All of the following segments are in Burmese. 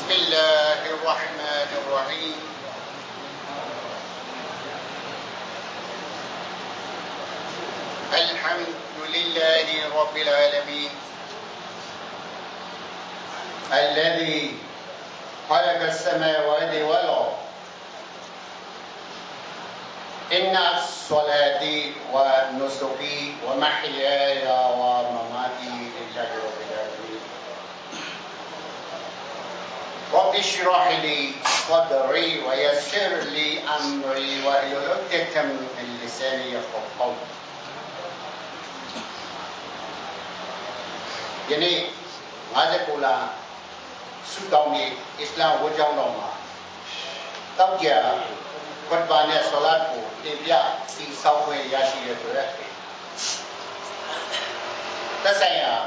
بسم الله الرحمن الرحيم الحمد لله رب العالمين الذي خلق السماوات والأرض إن الصلاة والنسك ومحياي ومماتي لله رب العالمين رب اشرح لي صدري ويسر لي أمري واحلل عقدة من لساني يفقهوا قولي ယနေ့59လဆုတောင်းရေးအစ္စလာမ်ဝတ်ကြောင်းတော်မှာတောက်ကြကွတ်ဘာနဲ့ဆလတ်ကိုတင်ပြစီဆောက်ခွင့်ရရှိရတဲ့အတွက်သက်ဆိုင်ရာ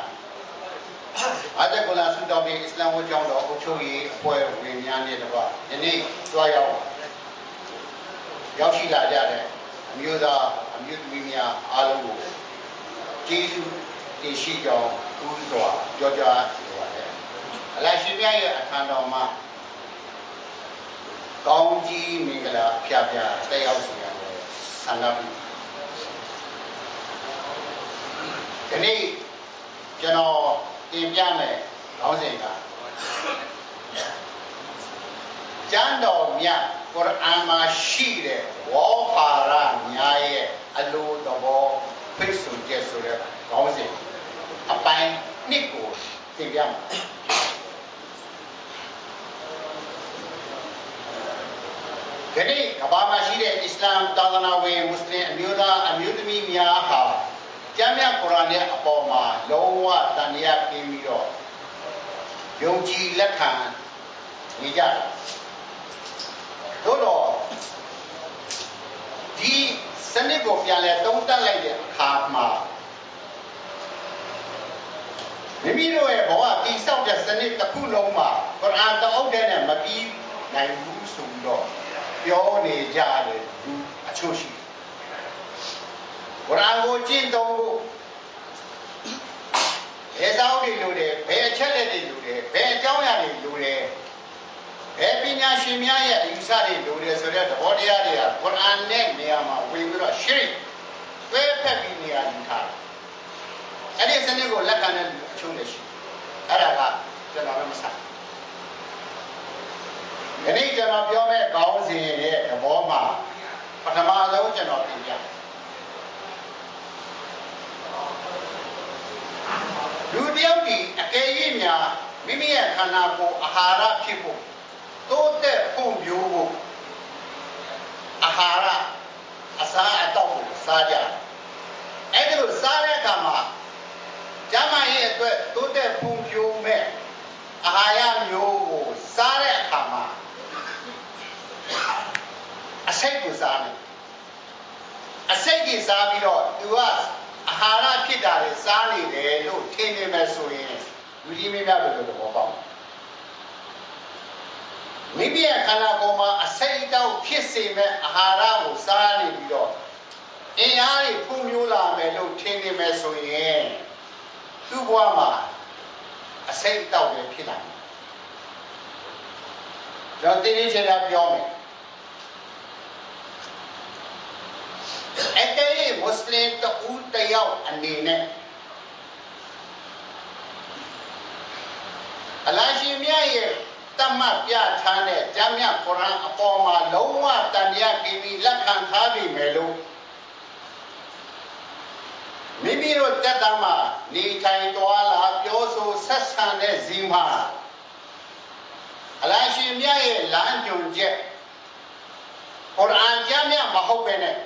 59လဆုတောင်းရေးအစ္စလာမ်ဝတ်ကြောင်းတော်အုပ်ချုပ်ရေးအဖွဲ့ဝင်များနဲ့တကွယနေ့တွားရောက်ရှိလာကြတဲ့အမျိုးသားအမျိုးသမီးများအားလုံးကိုကျေးဇူးတင်ရှိကြောင်းဦးစွာပြောကြားလိုပါတယ်အလရှိမြတ်ရဲ့အခမ်းတော်မှာကောင်းကြီးမင်္ဂလာဖျားဖျားတက်ရောက်စီရတယ်ဆန္ဒပြုဒီနေ့ကျွန်တော်တင်ပြမယ်ခေါင်းစဉ်ကကျမ်းတော်မြတ်ကုရ်အာန်မှာရှိတဲ့ဝေါ်ဟာရများရဲ့အလိုတော်ဖိတ်ဆိုချက်ဆိုတဲ့ခေါင်းစဉ်အပိုင်းနှစ်ကိုတင်ပြမှာဒီနေ့ကမ္ဘာမှာရှိတဲ့အစ္စလာမ်သာသနာဝင်မွတ်စလင်အမျိုးသားအမျိုးသမီးများဟာကျမ်းမြတ်ကုရ်အာန်ရဲ့အပေါ်မှာလုံးဝတန်တရားပြင်းပြီးတော့ယုံကြည်လက်ခံနေကြတယ်သို့တော့ဒီစနစ်ကိုပြန်လဲသုံးသပ်လိုက်တဲ့အခါမှာမိမိတို့ရဲ့ဘဝတည်ဆောက်တဲ့စနစ်တစ်ခုလုံးမှာကုရ်အာန်တအုပ်နဲ့မပြီးနိုင်ဘူးဆိုပြီးတော့ပြောနေကြတယ်လူအချို့ရှိတယ်ကုရ်အာန်ကိုကျင့်သုံးဖို့ဘယ်သောတွေလိုတယ်ဘယ်အချက်လက်တွေလိုတယ်ဘယ်အကြောင်းအရာတွေလိုတယ်ဘယ်ပညာရှင်များရဲ့အယူဆတွေလိုတယ်ဆိုတဲ့သဘောတရားတွေကကုရ်အာန်နဲ့နေရာမှာဝင်ပြီးတော့ရှရိတွဲဖက်ပြီးနေရာယူထားတယ်အဲ့ဒီစနစ်ကိုလက်ခံတဲ့လူအချို့လည်းရှိအဲ့ဒါကကျွန်တော်လည်းမဆိုင်ဒီနေ့ကျွန်တော်ပြောမဲ့ခေါင်းစဉ်ရဲ့သဘောမှာပထမဆုံးကျွန်တော်ပြင်ပြလူတယောက်ဒီအကယ်၍များမိမိရဲ့ခန္ဓာကိုယ်အာဟာရဖြစ်ဖို့တိုးတက်ဖို့မျိုးဖို့အာဟာရအစားအသောက်ကိုစားကြတယ်အဲ့ဒါလို့စားတဲ့အခါမှာကျမ်းမာရေးအတွက်တိုးတက်ဖွံ့ဖြိုးမဲ့အာဟာရမျိုးကိုစားတဲ့အခါမှာအစိတ်ကိုစားတယ်အစိတ်ကြီးစားပြီးတော့သူကအာဟာရဖြစ်တာလေစားနေတယ်လို့ထင်နေမယ်ဆိုရင်လူကြီးမင်းများတို့သဘောပေါက်မိမိရဲ့ခန္ဓာကိုယ်မှာအစိတ်အတောက်ဖြစ်စေမဲ့အာဟာရကိုစားနေပြီးတော့အင်အားတွေဖွံ့ဖြိုးလာမယ်လို့ထင်နေမယ်ဆိုရင်သူ့ဘဝမှာအစိတ်အတောက်ပဲဖြစ်လာတယ်။ကျွန်တော်တင်းတင်းချေချာပြောမယ်။အကယ်၍မွတ်စလင်တဦးတယောက်အနေနဲ့အလရှိမြတ်ရဲ့တမတ်ပြထားတဲ့ကျမ်းမြတ်ကုရ်အာန်အပေါ်မှာလုံးဝတန်တရားကိပြီးလက်ခံထားပြီမယ်လို့မိမိတို့တက်တာမှာနေထိုင်သွားလာပြောဆိုဆက်ဆံတဲ့ဇီမာအလရှိမြတ်ရဲ့လမ်းညွှန်ချက်ကုရ်အာန်ကျမ်းမြတ်မဟုတ်ပဲနဲ့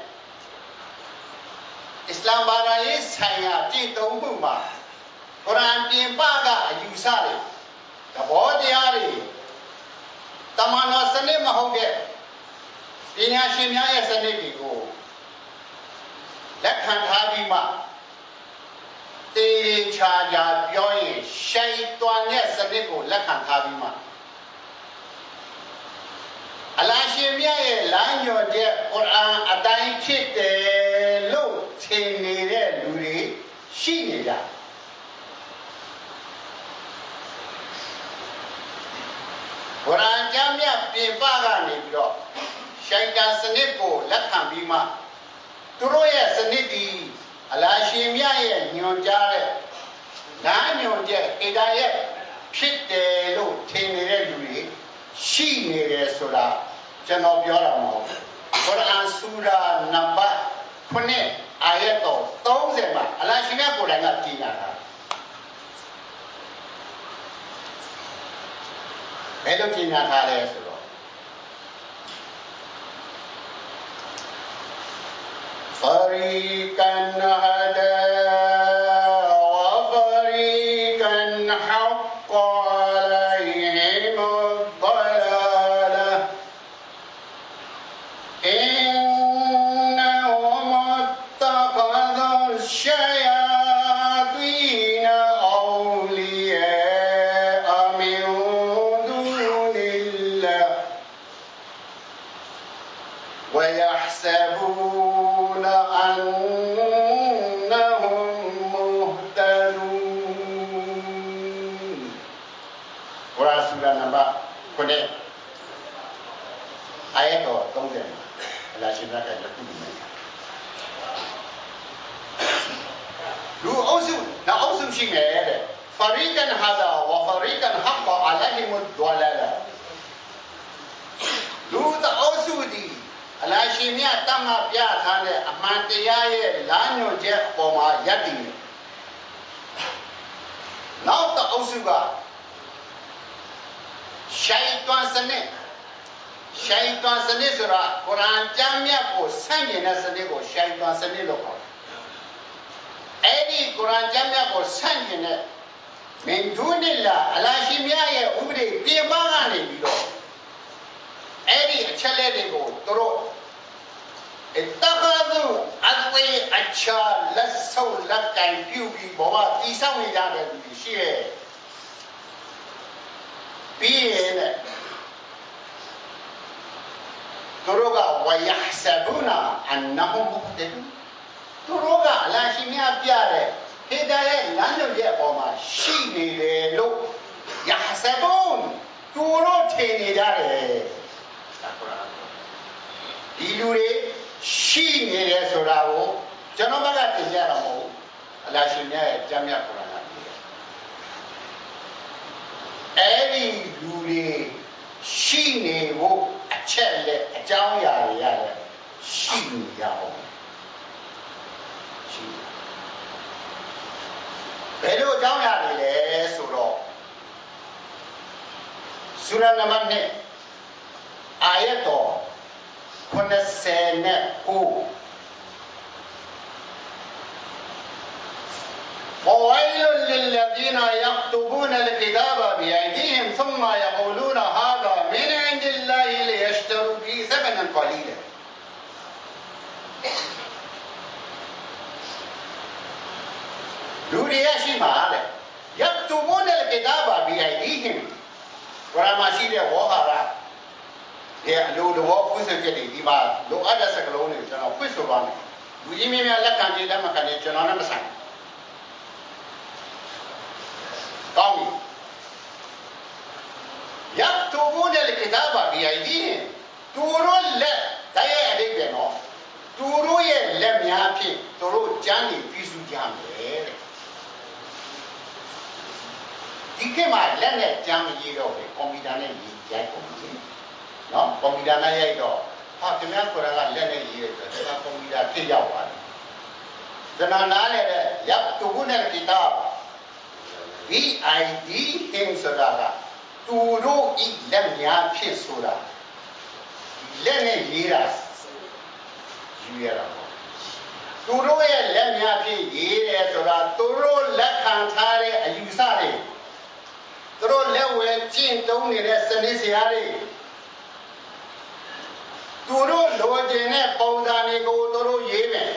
အစ္စလာမ်ဘာသာရေးဆိုင်ရာတည်သုံးမှုမှာကုရ်အာန်ပြင်ပကအယူဆတွေသဘောတရားတွေတမန်တော်စနစ်မဟုတ်တဲ့ပညာရှင်များရဲ့စနစ်တွေကိုလက်ခံထားပြီးမှတေချာချာပြောရင်ရှိုင်တွန်ရဲ့စနစ်ကိုလက်ခံထားပြီးမှအလရှင်မြတ်ရဲ့လမ်းညွှန်ချက်ကုရ်အာန်အတိုင်းဖြစ်တယ်လို့ထင်နေတဲ့လူတွေရှိနေကြ အကုရ်အာန်ကျမ်းမြတ်ပြင်ပကနေပြီးတော့ရှိုင်တန်စနစ်ကိုလက်ခံပြီးမှသူတို့ရဲ့စနစ်ဒီအလာရှင်မြတ်ရဲ့ညွန်ကြားတဲ့နားညွန်တဲ့အေဒါရဲ့ဖြစ်တယ်လို့ထင်နေတဲ့လူတွေရှိနေတယ်ဆိုတာကျွန်တော်ပြောတာမဟုတ်ဘူးကုရ်အာန်ဆူရာနံပါတ်9အာယတ်တော်30မှာအလာရှင်မြတ်ကိုယ်တိုင်ကကြေညာတာဘယ်လိုကြေညာထားလဲဆိုတော့ဖရီကန်ဟဒါဝဖရီကန်ဟက်ကလိုင်ဟိမဒလာလာအင်နဟူမတခဇူရှယာတီနအောလီယာအမင်ويحسبون أنهم مهتدون قرآن سورة نمبر 9 آية 30Allahရှင်ကလည်းပြုနေတယ်လူအုပ်စုနောက်အုပ်စုရှိမယ်တဲ့ فريقا هذا وفريقا حق عليهم الضلالة လူအုပ်စုဒီအလာရှင်မြတ်တတ်မှတ်ပြထားတဲ့အမှန်တရားရဲ့လမ်းညွှန်ချက်အပေါ်မှာယက်တည်နေနောက်တစ်အုပ်စုကရှိုင်တွန်စနစ်ဆိုတာကုရ်အာန်ကျမ်းမြတ်ကိုဆန့်ကျင်တဲ့စနစ်ကိုရှိုင်တွန်စနစ်လို့ခေါ်တယ်အဲ့ဒီကုရ်အာန်ကျမ်းမြတ်ကိုဆန့်ကျင်တဲ့မင်ဒူနီလာအလာရှင်မြတ်ရဲ့ဥပဒေပြင်ပကနေပြီးတော့အဲ့ဒီအချက်လက်တွေကိုသူတို့اتخذوا أذوي أشار لسوا لكن بيوبي بوا تيساوي جاده بيشيه بيه تروغا ويحسبون أنهم مهتدون تروغا لا شيء بياره هداية لانو جاء بوا شيني لو يحسبون تورو تيني جادهဒီလူတွေရှိနေတယ်ဆိုတာကိုကျွန်တော်ဘက်ကတင်ပြတာမဟုတ်ဘူးအလာရှင်မြတ်ရဲ့ကျမ်းမြတ်ကုရ်အာန်ကပြောတယ်အဲ့ဒီလူတွေရှိနေဖို့အချက်လက်အကြောင်းအရာတွေရတယ်ရှိနေကြအောင်ရှိဘယ်လိုအကြောင်းအရာတွေလဲဆိုတော့ဆူရာနံပါတ်1အာယတ်တော်وويل للذين يكتبون الكتاب بأيديهم ثم يقولون هذا من عند الله ليشتروا به ثمنا قليلا لوريا شمال يكتبون الكتاب بأيديهم ورما شيله وهاراလူတော်ဖွင့်ဆိုချက်တွေဒီမှာလိုအပ်တဲ့စကားလုံးတွေကျွန်တော်ဖွင့်ဆိုပါမယ်လူကြီးမင်းများလက်ခံကြည့်လက်မခံကြည့်ကျွန်တော်နဲ့မဆိုင်ကောင်းပြီရပ်တူဘူးတဲ့ကိတာဘာဘီအိုင်ဒီသူတို့လက်တရားအဓိပ္ပာယ်နော်သူတို့ရဲ့လက်များဖြင့်သူတို့ကျမ်းတွေပြည့်စုံကြမယ်တဲ့ဒီခေတ်မှာလက်နဲ့ကျမ်းမရေးတော့ဘူးကွန်ပျူတာနဲ့ရေးရိုက်ကုန်ပြီနော်ကွန်ပျူတာနဲ့ရိုက်တော့ဟာခင်ဗျားကိုယ်ကလက်နဲ့ရေးရတယ်ဆိုတော့ကွန်ပျူတာဖြစ်ရောက်သွားတယ်ကျွန်တော်နားလဲတဲ့ရပ်တူဘူးတဲ့ကိတာBID ဟင်းဆိုတာကသူတို့ဤလက်များဖြစ်ဆိုတာလက်နဲ့ရေးတာယူရတာပေါ့သူတို့ရဲ့လက်များဖြစ်ရေးတယ်ဆိုတာသူတို့လက်ခံထားတဲ့အယူဆတွေသူတို့လက်ဝဲကျင့်သုံးနေတဲ့စနစ်စရာတွေသူတို့လိုချင်တဲ့ပုံစံတွေကိုသူတို့ရေးမယ်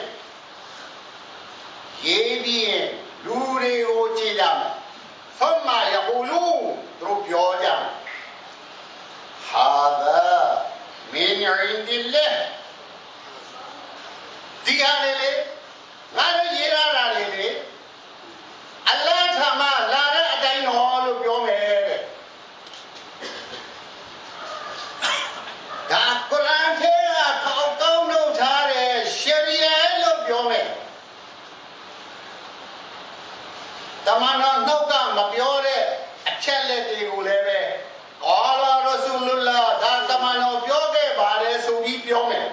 ရေးပြီးရင်လူတွေကိုကြည့်ကြမယ်ثم يقولون သူတို့ပြောကြမယ် هذا من عند الله ဒီဟာလေငါတို့ရေးရတာလေအလ္လာဟ်ထမလာတဲ့အတိုင်းတော်လို့ပြောမယ်တဲ့နှုတ်ကမပြောတဲ့အချက်လက်တွေကိုလည်းပဲအော်လာရဆူလလာဒါတမန်တော်ပြောခဲ့ပါတယ်ဆိုပြီးပြောမယ်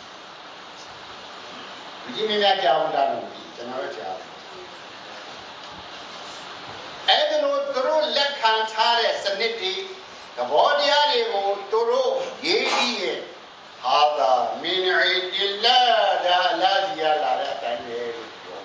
ဒီနည်းနဲ့ကြောက်တာလို့ကျွန်တော်ကြောက်အဲ့ဒါလို့သူတို့လက်ခံထားတဲ့စနစ်တွေသဘောတရားတွေကိုသူတို့ရေးပြီးရဲ့ဟာသာမင်အီဒီလာဒါလာဇီယာလာတဲ့အတိုင်းပဲလို့ပြော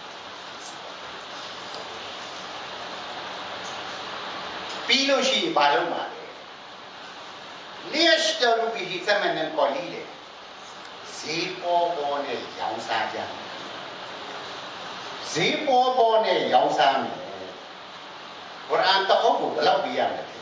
ပြီးလို့ရှိရင်ဘာလုပ်မှာလဲလျှက်တော်လူကြီးသမန်နဲ့ပေါ်လီလေဈေးပေါ်နဲ့ရောင်းစားကြဈေးပေါ်နဲ့ရောင်းစားမယ်ကုရ်အာန်တော့ကိုဘယ်လောက်ပြရမလဲ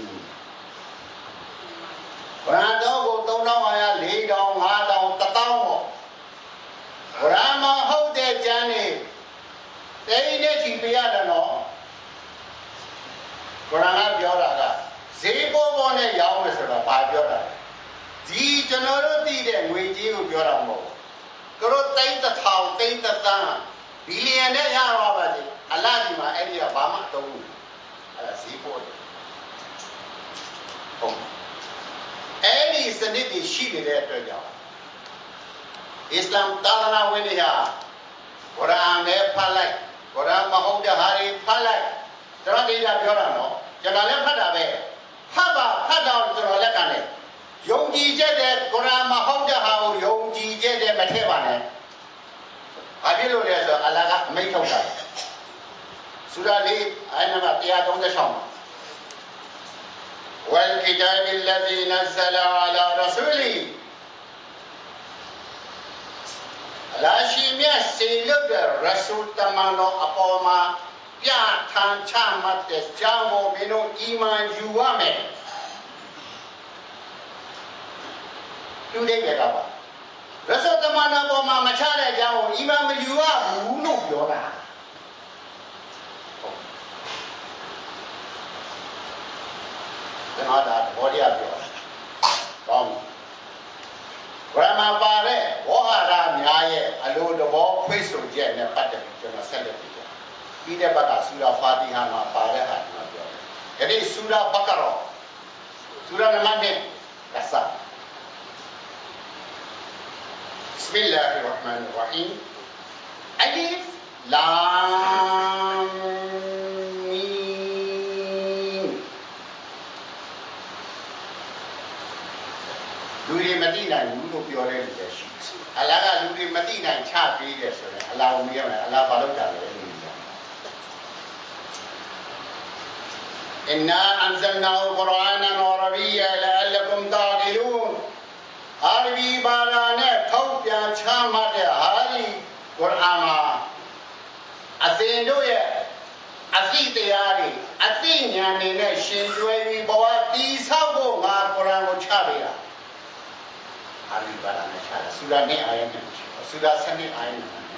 ကုရ်အာန်တော့ကို3500 4000 5000 1000ပေါ့ကုရ်အာန်မှာဟုတ်တဲ့ကျမ်းနေတိတ်နဲ့ချီပြရတယ်နော်ကုရ်အာန်ကပြောတာကဈေးပေါ်နဲ့ရောင်းမယ်ဆိုတော့ဘာပြောတာလဲဒီကျွန်တော်တို့သိတဲ့ငွေကြီးကိုပြောတာမဟုတ်ဘူးသူတို့သိန်း1000သိန်း1000ဘီလီယံနဲ့ရတော့ပါစေအလ္လာဟ်ဒီမှာအဲ့ဒီကဘာမှမသုံးဘူးအဲ့ဒါဈေးပေါ်တယ်ဟုတ်အဲ့ဒီစနစ်တွေရှိနေတဲ့အတွက်ကြောင့်အစ္စလာမ်သာသနာဝင်တွေဟာကုရ်အာန်နဲ့ဖတ်လိုက်ကုရ်အာန်မဟုတ်တဲ့ဟာတွေဖတ်လိုက်ကျွန်တော်ဒီကပြောတာနော်ကျွန်တော်လည်းဖတ်တာပဲဖတ်တော့ကျွန်တော်လက်ခံတယ်ယုံကြည်ချက်တဲ့ကုရ်အာန်မဟုတ်တဲ့ဟာကိုယုံကြည်ချက်တဲ့မထည့်ပါနဲ့ဘာဖြစ်လို့လဲဆိုတော့အလ္လာဟ်ကအမိန့်ထုတ်တာဆူရာလေးအိုင်နံပါတ်136မှာوالكتاب الذي نزل على رسوله အလ္လာဟ်ရှင်မြတ်စေလွတ်တဲ့ရဆူလ်တမန်တော်အပေါ်မှာပြဋ္ဌာန်းချမှတ်တဲ့ကြောင်းကိုမင်းတို့အီမန်ယူရမယ်သူတဲ့ကပါရဆူလ်တမန်တော်ပေါ်မှာမချတဲ့အကြောင်းကိုအီမန်မယူရဘူးလို့ပြောတာကျွန်တော်ဒါဘောတရားပြောတာကောင်းပြီဗရမပါတဲ့ဝဟရာများရဲ့အလိုတဘောဖွင့်ဆိုချက်နဲ့ပတ်သက်ပြီးကျွန်တော်ဆက်လက်ပြီးတော့ပြီးတဲ့ဘက်ကဆူရာဖာတီဟာမှာပါတဲ့ဟာကျွန်တော်ပြောတယ်ဒီဆူရာဘကရောဆူရာနံပါတ်1ကစား بسم الله الرحمن الرحيم ألف لامလူတွေမသိနိုင်ဘူးလို့ပြောတဲ့လူတွေရှိတယ်။အလ္လာဟ်ကလူတွေမသိနိုင်ချပေးတယ်ဆိုရင်အလ္လာဟ်ကိုမြင်ရမယ်အလ္လာဟ်ဘာလုပ်တာလဲလို့ပြောတယ်။ إنا أنزلناه قرآنا عربيا لعلكم تعقلون အာရဘီဘာသာနဲ့ထုတ်ပြန်ချမှတ်တဲ့ဟာဒီကုရ်အာန်မှာအသင်တို့ရဲ့အသိတရားတွေအသိဉာဏ်တွေနဲ့ရှင်ကျွဲပြီးဘဝတည်ဆောက်ဖို့ငါကုရ်အာန်ကိုချပေးတာအာရဘီဘာသာနဲ့ချတာဆူရာနဲ့အာယတ်နဲ့ဆူရာ7အာယတ်နဲ့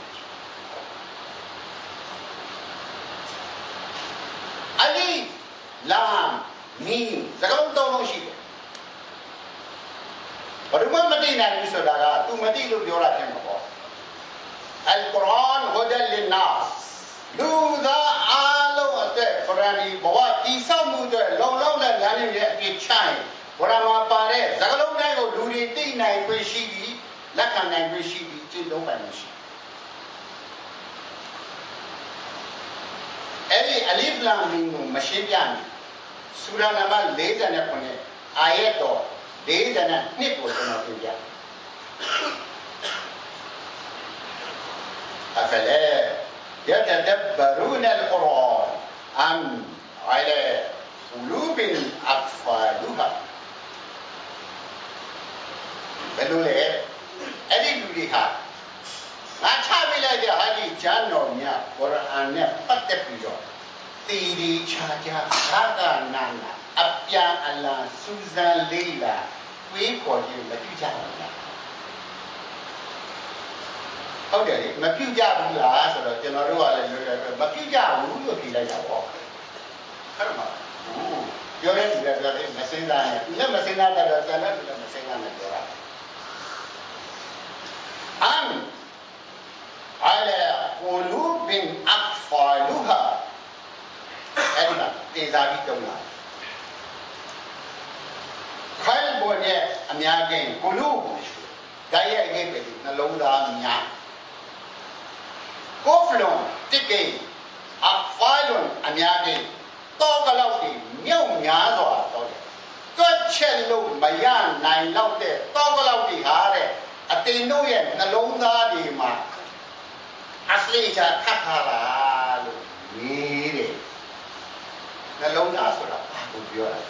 အလီလာမီစကားလုံးသုံးလုံးရှိတယ်ဘာလို့မသိနိုင်ဘူးဆိုတာက तू မသိလို့ပြောတာဖြစ်မှာပေါ့အလ်ကုရ်အာန်ဟူဒန်လင်နာစ်လူသားအားလုံးအတွက်ကုရ်အာန်ဒီဘဝတည်ဆောက်မှုအတွက်လုံလောက်တဲ့ဉာဏ်နဲ့အပြည့်ချိုင်ကုရ်အာန်မှာပါတဲ့စကားလုံးတိုင်းကိုလူတွေသိနိုင်ခွင့်ရှိပြီးလက်ခံနိုင်ခွင့်ရှိပြီးကျင့်သုံးပိုင်ခွင့်ရှိအဲ့ဒီအလီဖ်လာမင်းကိုမရှင်းပြနိုင်ဆူရာနံပါတ်49အာယတ်တော်42ကိုကျွန်တော်ပြပြأفلا يتدبرون القرآن أم على قلوب أقفالها ဘယ်လိုလဲအဲ့ဒီလူတွေဟာငါချပေးလိုက်တဲ့ဟာဒီကျမ်းတော်မြတ်ကုရ်အာန်နဲ့ပတ်သက်ပြီးတော့တည်တည်ချာချာသာသနာနာအပြန်အလှန်စူးစမ်းလေ့လာတွေးခေါ်ခြင်းမပြုကြဘူးလားဟုတ်တယ်လေမပြုကြဘူးလားဆိုတော့ကျွန်တော်တို့ကလည်းလွယ်လွယ်ပဲမပြုကြဘူးလို့ဖြေလိုက်တာပေါ့ဟုတ်မှာပြောတဲ့လူကပြောတယ်မစင်စားနဲ့သူလည်းမစင်စားတော့ကျန်တဲ့လူလည်းမစင်စားနဲ့ပြောတာအမ်အလာကူလူဘင်အဖာလူဟာတင်စားပြီးတုံးတာခိုင်ပေါ်နဲ့အများကြီးကိုလူဓာတ်ရဲ့အငိတ်ပဲနှလုံးသားများကိုဖလုံးတစ်ကိအဖိုင်လွန်အများကြီးတော့ကလောက်ဒီမြုပ်များစွာတော့တယ်တွက်ချက်လို့မရနိုင်တော့တဲ့တော့ကလောက်ဒီဟာတဲ့အတင်တို့ရဲ့နှလုံးသားတွေမှာအစလိချာခတ်ထားတာလို့ရေးတယ်နှလုံးသားဆိုတာဘာကိုပြောတာ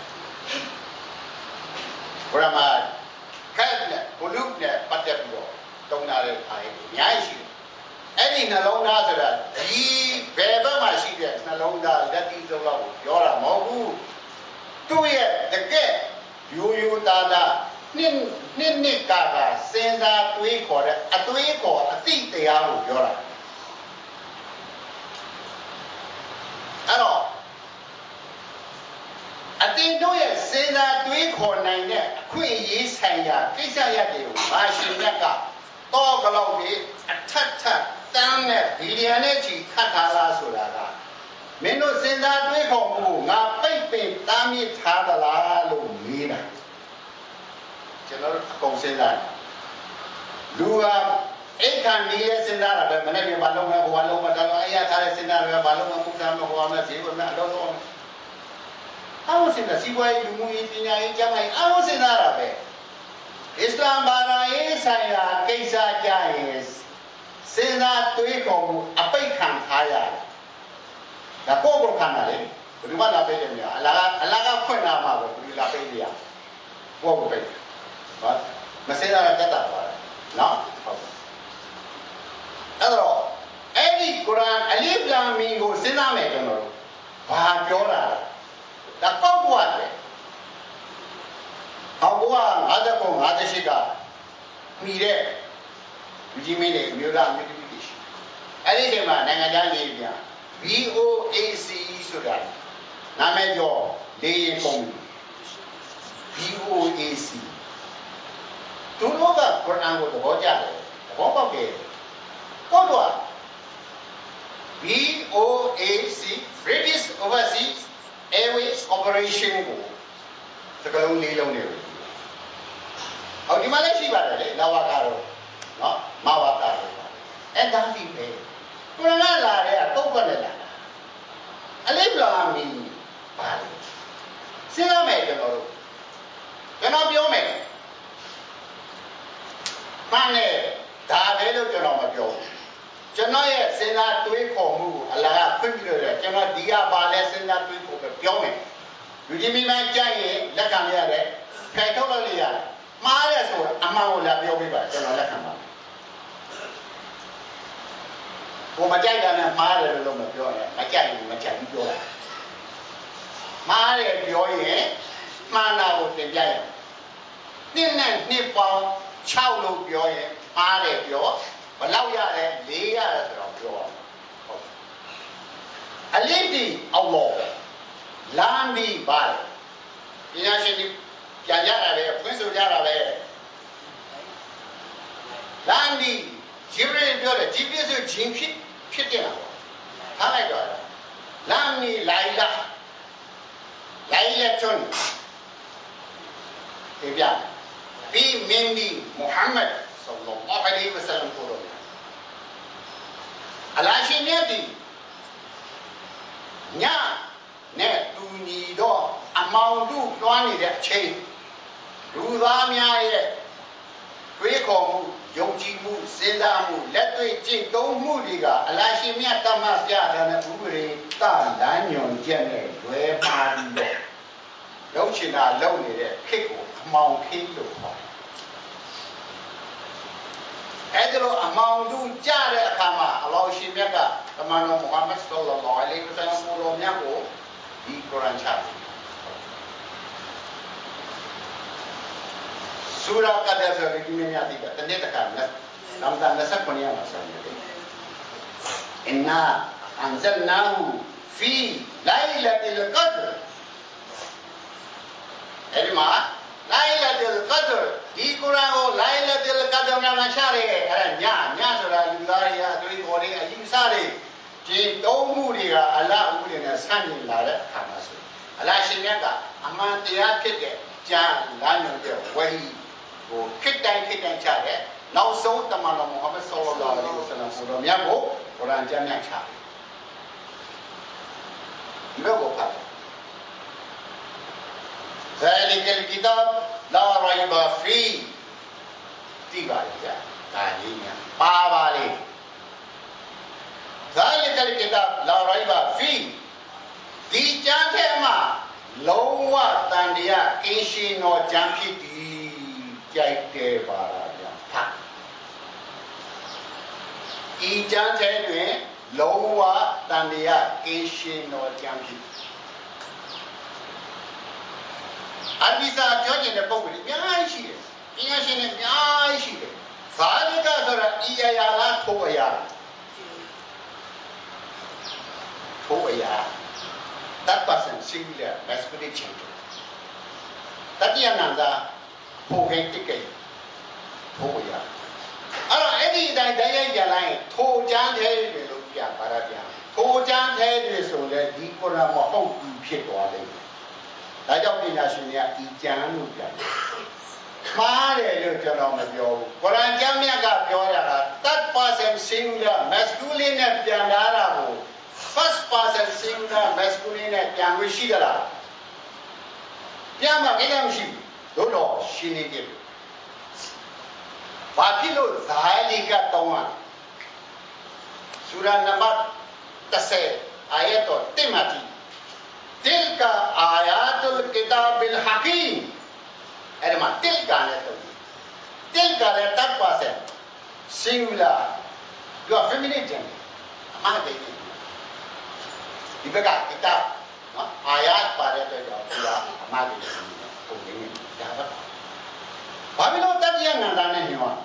ဘုရားမှာခက်နဲ့ဘုလူနဲ့ပတ်သက်ပြီးတော့တုံးလာတဲ့အားအများကြီးရှိတယ်အဲ့ဒီနှလုံးသားဆိုတာဒီဘယ်ဘက်မှာရှိတဲ့နှလုံးသားလက်တီစုံလောက်ကိုပြောတာမဟုတ်ဘူးသူ့ရဲ့တကယ်ရိုးရိုးသားသားနှစ်ကာစဉ်းစားတွေးခေါ်တဲ့အတွေးခေါ်အသိတရားကိုပြောတာအဲ့တော့အတင်တို့ရဲ့စဉ်းစားတွေးခေါ်နိုင်တဲ့အခွင့်အရေးဆိုင်ရာကိစ္စရပ်တွေကိုမာရှင်မြတ်ကတော့ကလောက်ပြီးအထက်တန်းနဲ့ဘီလီယံနဲ့ချီခတ်ထားလားဆိုတာကမင်းတို့စဉ်းစားတွေးခေါ်မှုငါပိတ်ပင်တားမြစ်ထားသလားလို့မေးတာကျွန်တော်အကုန်စဉ်းစားလူဟာအိတ်ခံနေရစဉ်းစားတာပဲမနေ့ကဘာလုံးမဟိုဘာလုံးမတော်အဲ့ရထားတဲ့စဉ်းစားတယ်ဘာလုံးမပုဒ်တာမဟိုမှာဈေးဝင်အလုံးလုံးအလုံးစဉ်းစားစီးပွားရေးလူမှုရေးပညာရေးကျန်းမာရေးအလုံးစဉ်းစားတာပဲအစ္စလာမ်ဘာသာရေးဆိုင်ရာကိစ္စကြရင်စဉ်းစားတွေးခေါ်မှုအပိတ်ခံထားရတယ်ဒါကိုယ့်ကိုခံတာလေဘယ်သူမှလာပိတ်တယ်များအလားကဖွင့်လာမှာပဲဘယ်သူလာပိတ်ရကိုယ့်ကိုပိတ်ဘာမစဉ်းစားရတတ်တာပါနော်ဟုတ်အဲ့တော့အဲ့ဒီကုရ်အာန်အလီဖ်လာမီကိုစဉ်းစားမယ်ကျွန်တော်တို့ဘာပြောတာဒါကောက်ကွာတယ်ဟောဘုရား59 58ကမိတဲ့လူကြီးမင်းတွေမျိုးသားမျိုးသမီးတွေရှိအဲ့ဒီချိန်မှာနိုင်ငံခြားရေးပြန် BOAC ဆိုတာနာမည်ကျော်လေးရင်ကုမ္ပဏီ BOAC သူတို့ကကုရ်အာန်ကိုသဘောကျတယ်သဘောပေါက်တယ်တော့တော့ BOAC British Overseas Airways Operation ကိုစကလုံးလေးလုံးနေတယ်ဟောဒီမှာလည်းရှိပါတယ်လေလာဝါကတော့နော်မဝါတာလို့အဲ့ဒါဒီပဲကုရ်အာန်လာတဲ့ပုတ်ပတ်နဲ့လာအလိဖ်လာမီပါလေစဉ်းစားမယ်ကျွန်တော်ပြောမယ်မှန်တယ်ဒါပဲလို့ကျွန်တော်မပြောဘူးကျွန်တော်ရဲ့စဉ်းစားတွေးခေါ်မှုကိုအလကားဖွင့်ပြလို့ရတယ်ကျွန်တော်ဒီကပါလဲစဉ်းစားတွေးခေါ်ပဲပြောမယ်လူကြီးမိမကြိုက်ရင်လက်ခံရတယ်ခိုင်ထုတ်လို့ရတယ်မှားတယ်ဆိုအမှန်ကိုလာပြောပြပါကျွန်တော်လက်ခံပါဘုမကြိုက်တာနဲ့မှားတယ်လို့မပြောနဲ့မကြိုက်ဘူးမကြိုက်ဘူးပြောတာမှားတယ်ပြောရင်မှားတာကိုတင်ပြရနှစ်နဲ့နှစ်ပေါင်း6လို့ပြောရင်မှားတယ်ပြောဘလောက်ရတယ်4ရတယ်ဆိုတော့ပြောဟုတ်အလီဒီအလ္လာဟ်လမ်းပြီးပါတယ်ပညာရှင်တွေပြန်ကြတာပဲဖွင့်ဆိုကြတာပဲလမ်းပြီးဂျီဘရီပြောတယ်ဂျီဘရီဆိုဂျင်းဖြစ်တယ်လားထားလိုက်တော့လမ်းပြီးလိုက်လာထွန်းဒီပြပြီးမင်းဒီမုဟမ္မဒ်ဆလ္လာလ္လာဟ်အလိုင်းဝါဆလမ်ကိုတော့အလာရှင်မြတ်ဒီညနဲ့တူညီတော့အမောင်တို့တွားနေတဲ့အချိန်လူသားများရဲ့တွေးခေါ်မှုယုံကြည်မှုစဉ်းစားမှုလက်တွေ့ကျင့်သုံးမှုတွေကအလာရှင်မြတ်တမပြတဲ့ဥပဒေတလမ်းညွန်ချက်နဲ့လွဲပါပြီးတော့လုံးချင်တာလုံးနေတဲ့ခေတ်ကိုအမောင်ခေတ်လို့ခေါ်တယ်အဲ့ဒါလိုအမောင်တို့ကြတဲ့အခါမှာအလ္လာဟ်ရှင်မြတ်ကတမန်တော်မုဟမ္မဒ်ဆလ္လာလ္လာဟ်အလိုင်းဝါဆလမ်ကိုတော်မြတ်ကိုဒီကုရ်အာန်ချတယ်ဆူရာကဒ်ဆိုတဲ့ဒီမြတ်ဒီကတနေ့တခါနဲ့ရမဒန်29ရက်မှာဆက်နေတယ်အင်နာအန်ဇလ်နာဟူဖီလိုင်လတ်လ်ကဒ်အဲ့ဒီမှာလိုင်လတ်လ်ကဒ်ဒီကုရ်အာန်ကိုလိုင်လတ်လ်ကဒ်မှာချတယ်အဲ့ဒါညဆိုတာလူသားတွေအတွေးခေါ်တွေအယူဆတွေဒီသုံးမှုတွေကအလဥပဒေနဲ့ဆန့်ကျင်လာတဲ့အခါမှာဆိုအလရှင်မြတ်ကအမှန်တရားဖြစ်တဲ့ကြံလမ်းညွှန်တဲ့ဝဟီကိုခေတ္တိုင်းချတဲ့နောက်ဆုံးတမန်တော်မုဟမ္မဒ်ဆလ္လာလာဟ်အလိုင်းဝါဆလမ်ကိုတော်မြတ်ကိုကုရ်အာန်ကျမ်းမြတ်ချဒီဘက်ကိုဖတ်ذلك الكتاب لا ريب فيه ဒီပါလေဗျာဒါလေးညာပါပါလေذلك الكتاب لا ريب فيه ဒီကျမ်းထဲမှာလုံးဝတန်တရားကင်းရှင်းသောကျမ်းဖြစ်သည်ကြိုက်တယ်ပါလားဗျာဖတ်ဤကျမ်းထဲတွင်လုံးဝတန်တရားကင်းရှင်းသောကျမ်းဖြစ်အဘိဇာပြောကျင်တဲ့ပုံစံအများကြီးရှိတယ်။အင်းရှင်နဲ့အများကြီးရှိတယ်။ဇာတိကဆိုတာဤအရာလားထိုးအရာထိုးအရာ that person singular masculine gender တတိယနန္ဒဖိုခိတ်တိကိထိုးအရာအဲ့ဒီအတိုင်းတရားကြလိုက်ထိုးချမ်းသေးတယ်လို့ပြပါရဗျာထိုးချမ်းသေးတယ်ဆိုလဲဒီကုရ်အာန်မဟုတ်ဘူးဖြစ်သွားလိမ့်မယ်ဒါကြောင့်ပညာရှင်တွေကဤကျမ်းလို့ပြောတယ်မှားတယ်လို့ကျွန်တော်မပြောဘူးကုရ်အာန်ကျမ်းမြတ်ကပြောတာက third person singular masculine နဲ့ပြန်လာတာကို first person singular masculine နဲ့ပြန်လို့ရှိသလားပြန်မှာကိစ္စမရှိဘူးတို့တော့ရှင်းနေကြတယ်ဘာဖြစ်လို့ဇာလီကတောင်းอ่ะဆူရာနံပါတ်10အာယတ်တော်1မှာကြည့်تلك آيات الكتاب الحكيم အဲ့ဒီမှာ tilka နဲ့တုံး tilka နဲ့ that person singular you are feminine gender အမှားတယ်ဒီဘက်က kitab နော် ayat ပါတဲ့အတွက်ကြောင့်ဒီကအမှားတယ်ပုံရင်းဒါပဲဘာဖြစ်လို့တတိယနန္ဒာနဲ့ညွှန်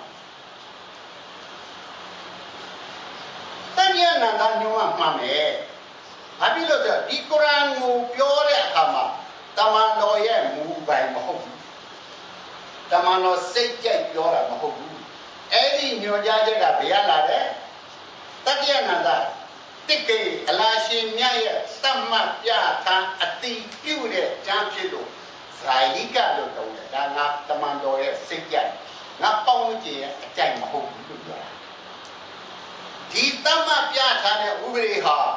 တတိယနန္ဒာညွှန်မှမှန်မယ်ဘာဖြစ်လို့ဆိုဒီကုရ်အာန်ကိုပြောတဲ့အခါမှာတမန်တော်ရဲ့မူပိုင်မဟုတ်ဘူးတမန်တော်စိတ်ကြိုက်ပြောတာမဟုတ်ဘူးအဲ့ဒီညွှန်ကြားချက်ကဘယ်ရလာလဲတတိယနန္ဒတိကေအလာရှင်မြတ်ရဲ့သတ်မှတ်ပြထမ်းအတိပြုတဲ့ကျမ်းဖြစ်လို့ဇာယိကလို့တုံးတယ်ဒါငါတမန်တော်ရဲ့စိတ်ကြိုက်ငါပေါင်းကြည့်ရဲ့အကြိုက်မဟုတ်ဘူးလို့ပြောတာဒီသတ်မှတ်ပြထမ်းတဲ့ဥပဒေဟာ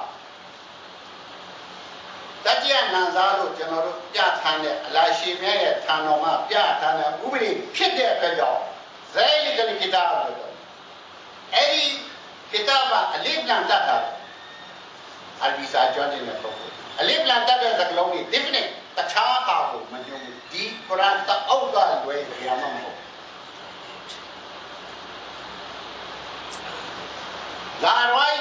တတိယနန္ဒာလို့ကျွန်တော်တို့ပြထမ်းတဲ့အလာရှင်မြတ်ရဲ့ဌာနတော်မှာပြထမ်းတဲ့ဥပဒေဖြစ်တဲ့အတွက်ကြောင့်ဇဲလီကလကိတာလို့ပြောအဲ့ဒီကိတာကအလေးပြန်တတ်တာအဘိဇာကျွမ်းတဲ့ပုဂ္ဂိုလ်အလေးပြန်တတ်တဲ့စကားလုံးတွေ definite တခြားဟာကိုမညွှန်ဘူးဒီကုရ်အာန်တအောက်ကလွယ်ကြမှာမဟုတ်လာ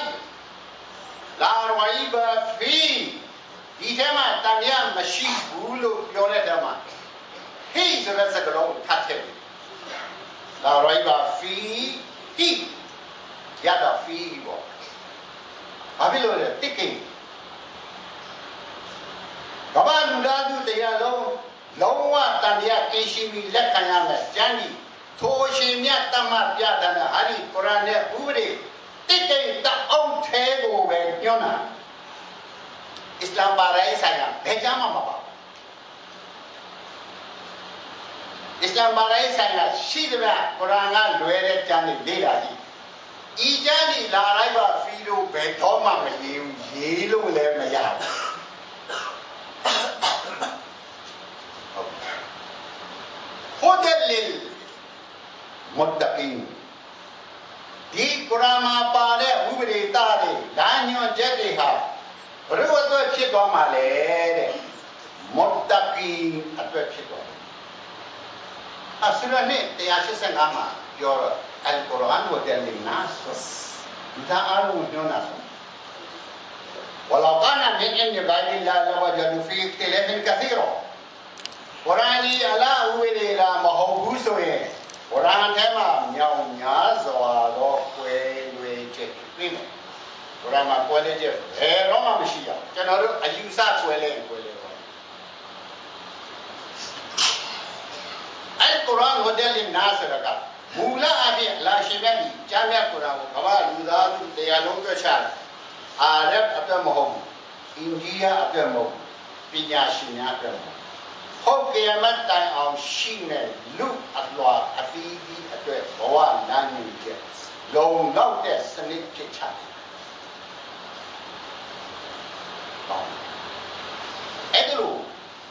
ရိုင်းဘာဖီဒီထဲမှာတန်ရမရှိဘူးလို့ပြောတဲ့ထဲမှာဟိဆိုတဲ့စကားလုံးထပ်ထည့်လာရိုင်းဘာဖီဟိရတာဖီပေါ့ဘာဖြစ်လို့လဲတိကိကမ္ဘာလူသားစုတရားလုံးဝတန်ရကင်းရှင်းပြီးလက်ခံရမယ်ကျမ်းကြီးထိုရှင်မြတ်တမတ်ပြတဲ့ဟာဒီကုရ်အာန်ရဲ့ဥပဒေတိကိတအောင်သေးကိုပဲပြောတာအစ္စလာမ်ဘာသာရေးဆိုင်ရာဘယ်ကျမ်းမှမပါဘူးအစ္စလာမ်ဘာသာရေးဆိုင်ရာရှိသမျှကုရ်အာန်ကလွယ်တဲ့ကျမ်းတွေလေ့လာကြည့်ဤကျမ်းဒီလာလိုက်ပါဖီလို့ဘယ်တော့မှမရေးဘူးရေးလို့လည်းမရဘူးဟုတ်တယ်လေမတ်တကင်းဒီကုရ်အာန်မှာပါတဲ့ဥပဒေသားတွေလမ်းညွှန်ချက်တွေဟာဘယ်လိုအတွက်ဖြစ်သွားမှာလဲတဲ့မတ်တကင်းအတွက်ဖြစ်သွားတယ်အဆူရာနဲ့185မှာပြောတော့အလ်ကုရ်အာန်ဝဒလ်လင်နာစ်ဒါအားလုံးညွှန်တာولو كان من عند غير الله لوجدوا فيه اختلافا كثيرا ကုရ်အာန်ကြီးအလားဥပဒေလာမဟုတ်ဘူးဆိုရင်ကုရ်အာန်ထဲမှာမြောင်များစွာသောကွဲလွဲချက်တွေ့မယ်ကုရ်အာန်မှာကွဲလွဲချက်ဘယ်တော့မှမရှိရဘူးကျွန်တော်တို့အယူဆကွဲလဲပါအဲ့ကုရ်အာန်ဟိုတယ်လင်နာဆိုတာကမူလအဖြစ်အလာရှင်မြတ်ကြီးကျမ်းမြတ်ကုရ်အာန်ကိုကမ္ဘာလူသားစုတရားလုံးတွေ့ချတယ်အာရပ်အတွက်မဟုတ်ဘူးအိန္ဒိယအတွက်မဟုတ်ပညာရှင်များအတွက်မဟုတ်ဟုတ်ကဲ့မတ်တိုင်အောင်ရှိမဲ့လူအလွှာအသီးသီးအတွက်ဘဝလမ်းညွှန်ချက်လုံလောက်တဲ့စနစ်ဖြစ်ချတယ်အဲ့ဒါလို့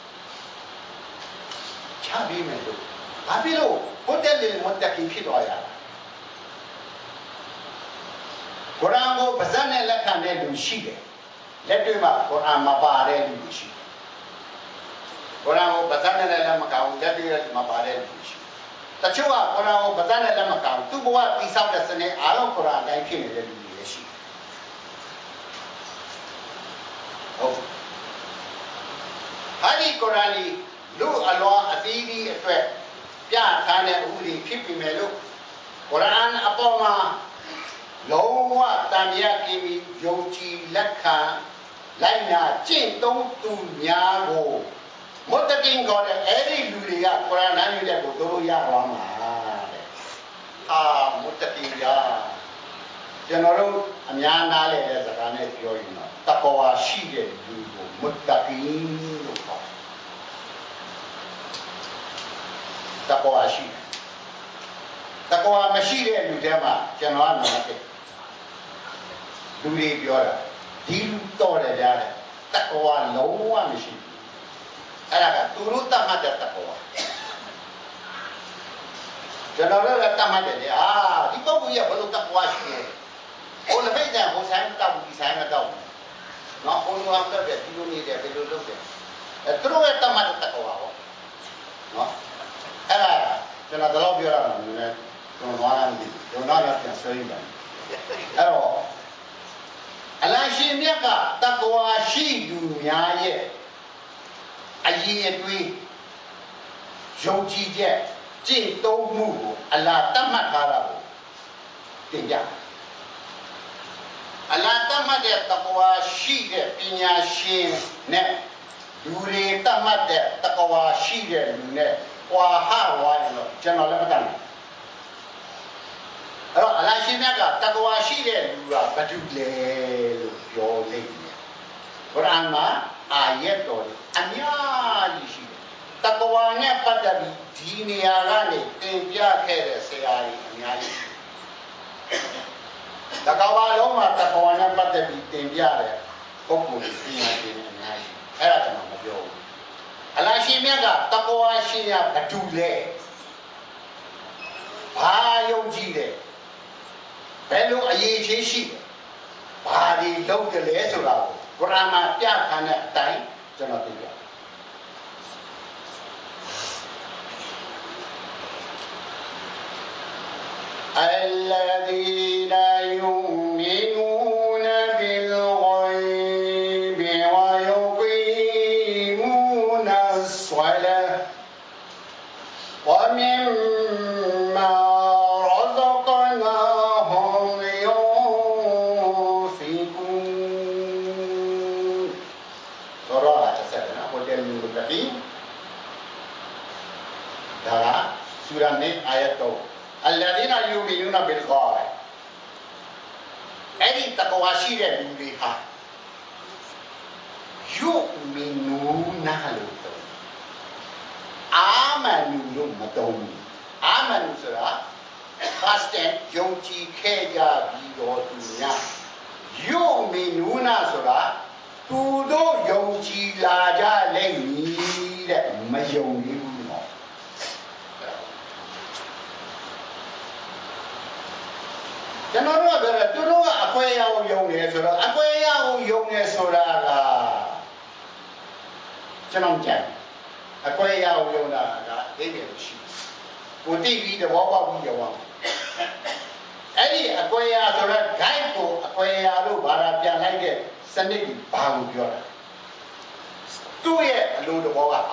ချပြီးမယ်လို့ဘာဖြစ်လို့ဘုဒ္ဓလင်မတ္တကိဖြစ်သွားရတာကုရ်အာန်ကိုပါဇက်နဲ့လက်ခံတဲ့လူရှိတယ်လက်တွေ့မှာကုရ်အာန်မပါတဲ့လူရှိတယ်ကုရ်အာန်ကိုပါဇက်နဲ့လက်မကောင်းလက်တွေ့မပါတဲ့လူရှိတချို့ကကုရ်အာန်ကိုပါဇက်နဲ့လက်မကောင်းသူ့ဘဝတိဆောက်တဲ့စနစ်အားလုံးကုရ်အာန်တိုင်းဖြစ်နေတဲ့လူတွေရှိတယ်ဟုတ်ဟာဒီကုရ်အာန်ဒီလူအလွန်အသီးသီးအတွက်ပြထားတဲ့ဥပဒေဖြစ်ပြီမဲ့လို့ကုရ်အာန်အပေါ်မှာလုံးဝတန်မြတ်ကိပြီးယုံကြည်လက်ခံလိုက်နာကျင့်သုံးသူများကိုမုတ္တကင်ခေါ်တဲ့အဲ့ဒီလူတွေကကုရ်အာန်နားယူတဲ့ကိုတို့ရသွားမှာတဲ့မုတ္တကင်ရာကျွန်တော်တို့အများနားလည်တဲ့စကားနဲ့ပြောရင်တော့တကွာရှိတဲ့လူကိုမုတ္တကင်လို့ခေါ်တကွာရှိတကွာမရှိတဲ့လူတွေမှာကျွန်တော်ကနားတယ်လူတွေပြောတာဒီလူတော်တယ်ကြားတယ်တကွာလုံးဝမရှိဘူးအဲ့ဒါကသူတို့တတ်မှတ်တဲ့တကွာကျွန်တော်တို့လည်းတတ်မှတ်တယ်လေဒီပုဂ္ဂိုလ်ကဘယ်လိုတကွာရှိလဲဟိုလည်းဖိတ်တယ်ဟိုဆိုင်တောက်ဒီဆိုင်မတောက်နော်ဟိုလိုအောင်လုပ်တယ်ဒီလိုနေတယ်ဘယ်လိုလုပ်တယ်သူတို့ရဲ့တတ်မှတ်တဲ့တကွာပေါ့နော်အဲ့ဒါကျွန်တော်တော့ပြောရတာလည်းကျွန်တော်ကကျွန်တော်လည်းပြန်ဆွေးနေတယ်အဲ့တော့အလံရှင်မြတ်ကတကွာရှိသူများရဲ့အရေးအသွေးယုံကြည်ချက်ကျင့်သုံးမှုကိုအလားတတ်မှတ်ထားတာကိုတင်ပြအလားတတ်မှတ်တဲ့တကွာရှိတဲ့ပညာရှင်နဲ့လူတွေတတ်မှတ်တဲ့တကွာရှိတဲ့လူနဲ့ကွာဟဝါရင်တော့ကျွန်တော်လည်းမတတ်ဘူးအဲ့တော့အလံရှင်မြတ်ကတကွာရှိတဲ့လူကဘာတူလဲလို့ပြောလိမ့်မယ်ကုရ်အာန်မှာအာယတ်တော်အများကြီးရှိတယ်တကွာနဲ့ပတ်သက်ပြီးဒီနေရာကနေသင်ပြခဲ့တဲ့ဆရာကြီးအများကြီးတကွာလုံးမှာတကွာနဲ့ပတ်သက်ပြီးသင်ပြတဲ့ပုဂ္ဂိုလ်တွေအများကြီးအဲ့ဒါကျွန်တော်မပြောဘူးအလံရှင်မြတ်ကတကွာရှင်ရဘာတူလဲဘာယုံကြည်တယ်ဘယ်လိုအရေးချင်းရှိတယ်ဘာတွေလုပ်ကြလဲဆိုတာကိုကုရ်အာန်မှာပြထားတဲ့အတိုင်းကျွန်တော်သိပြالذين يؤمنون بالغيب ويقيمون الصلاة ومما Surah ni ayat tu. Alladzina yu'minuna bil ghaib. Ini takwa syirik dulu yu'minuna lu tu. Amanu lu matau. Amanu surah past tense ယုံကြည်ခဲ့ကြပြီးတော့သူများyu'minuna surah သူတို့ယုံကြည်လာကြလိမ့်မည်တဲ့မယုံဘူးကျွန်တော်တို့ကပြောတယ်သူတို့ကအကွဲရအောင်ယုံတယ်ဆိုတော့အကွဲရအောင်ယုံတယ်ဆိုတာကကျွန်တော်ကြိုက်အကွဲရအောင်ယုံတာကအိမ်တယ်ရှိကိုတိပြီးသဘောပေါက်ပြီးယုံအောင်အဲ့ဒီအကွဲရဆိုတော့ guide ကိုအကွဲရလို့ဘာသာပြန်လိုက်တဲ့စနစ်ကြီးဘာလို့ပြောတာသူ့ရဲ့အလိုသဘောကပါ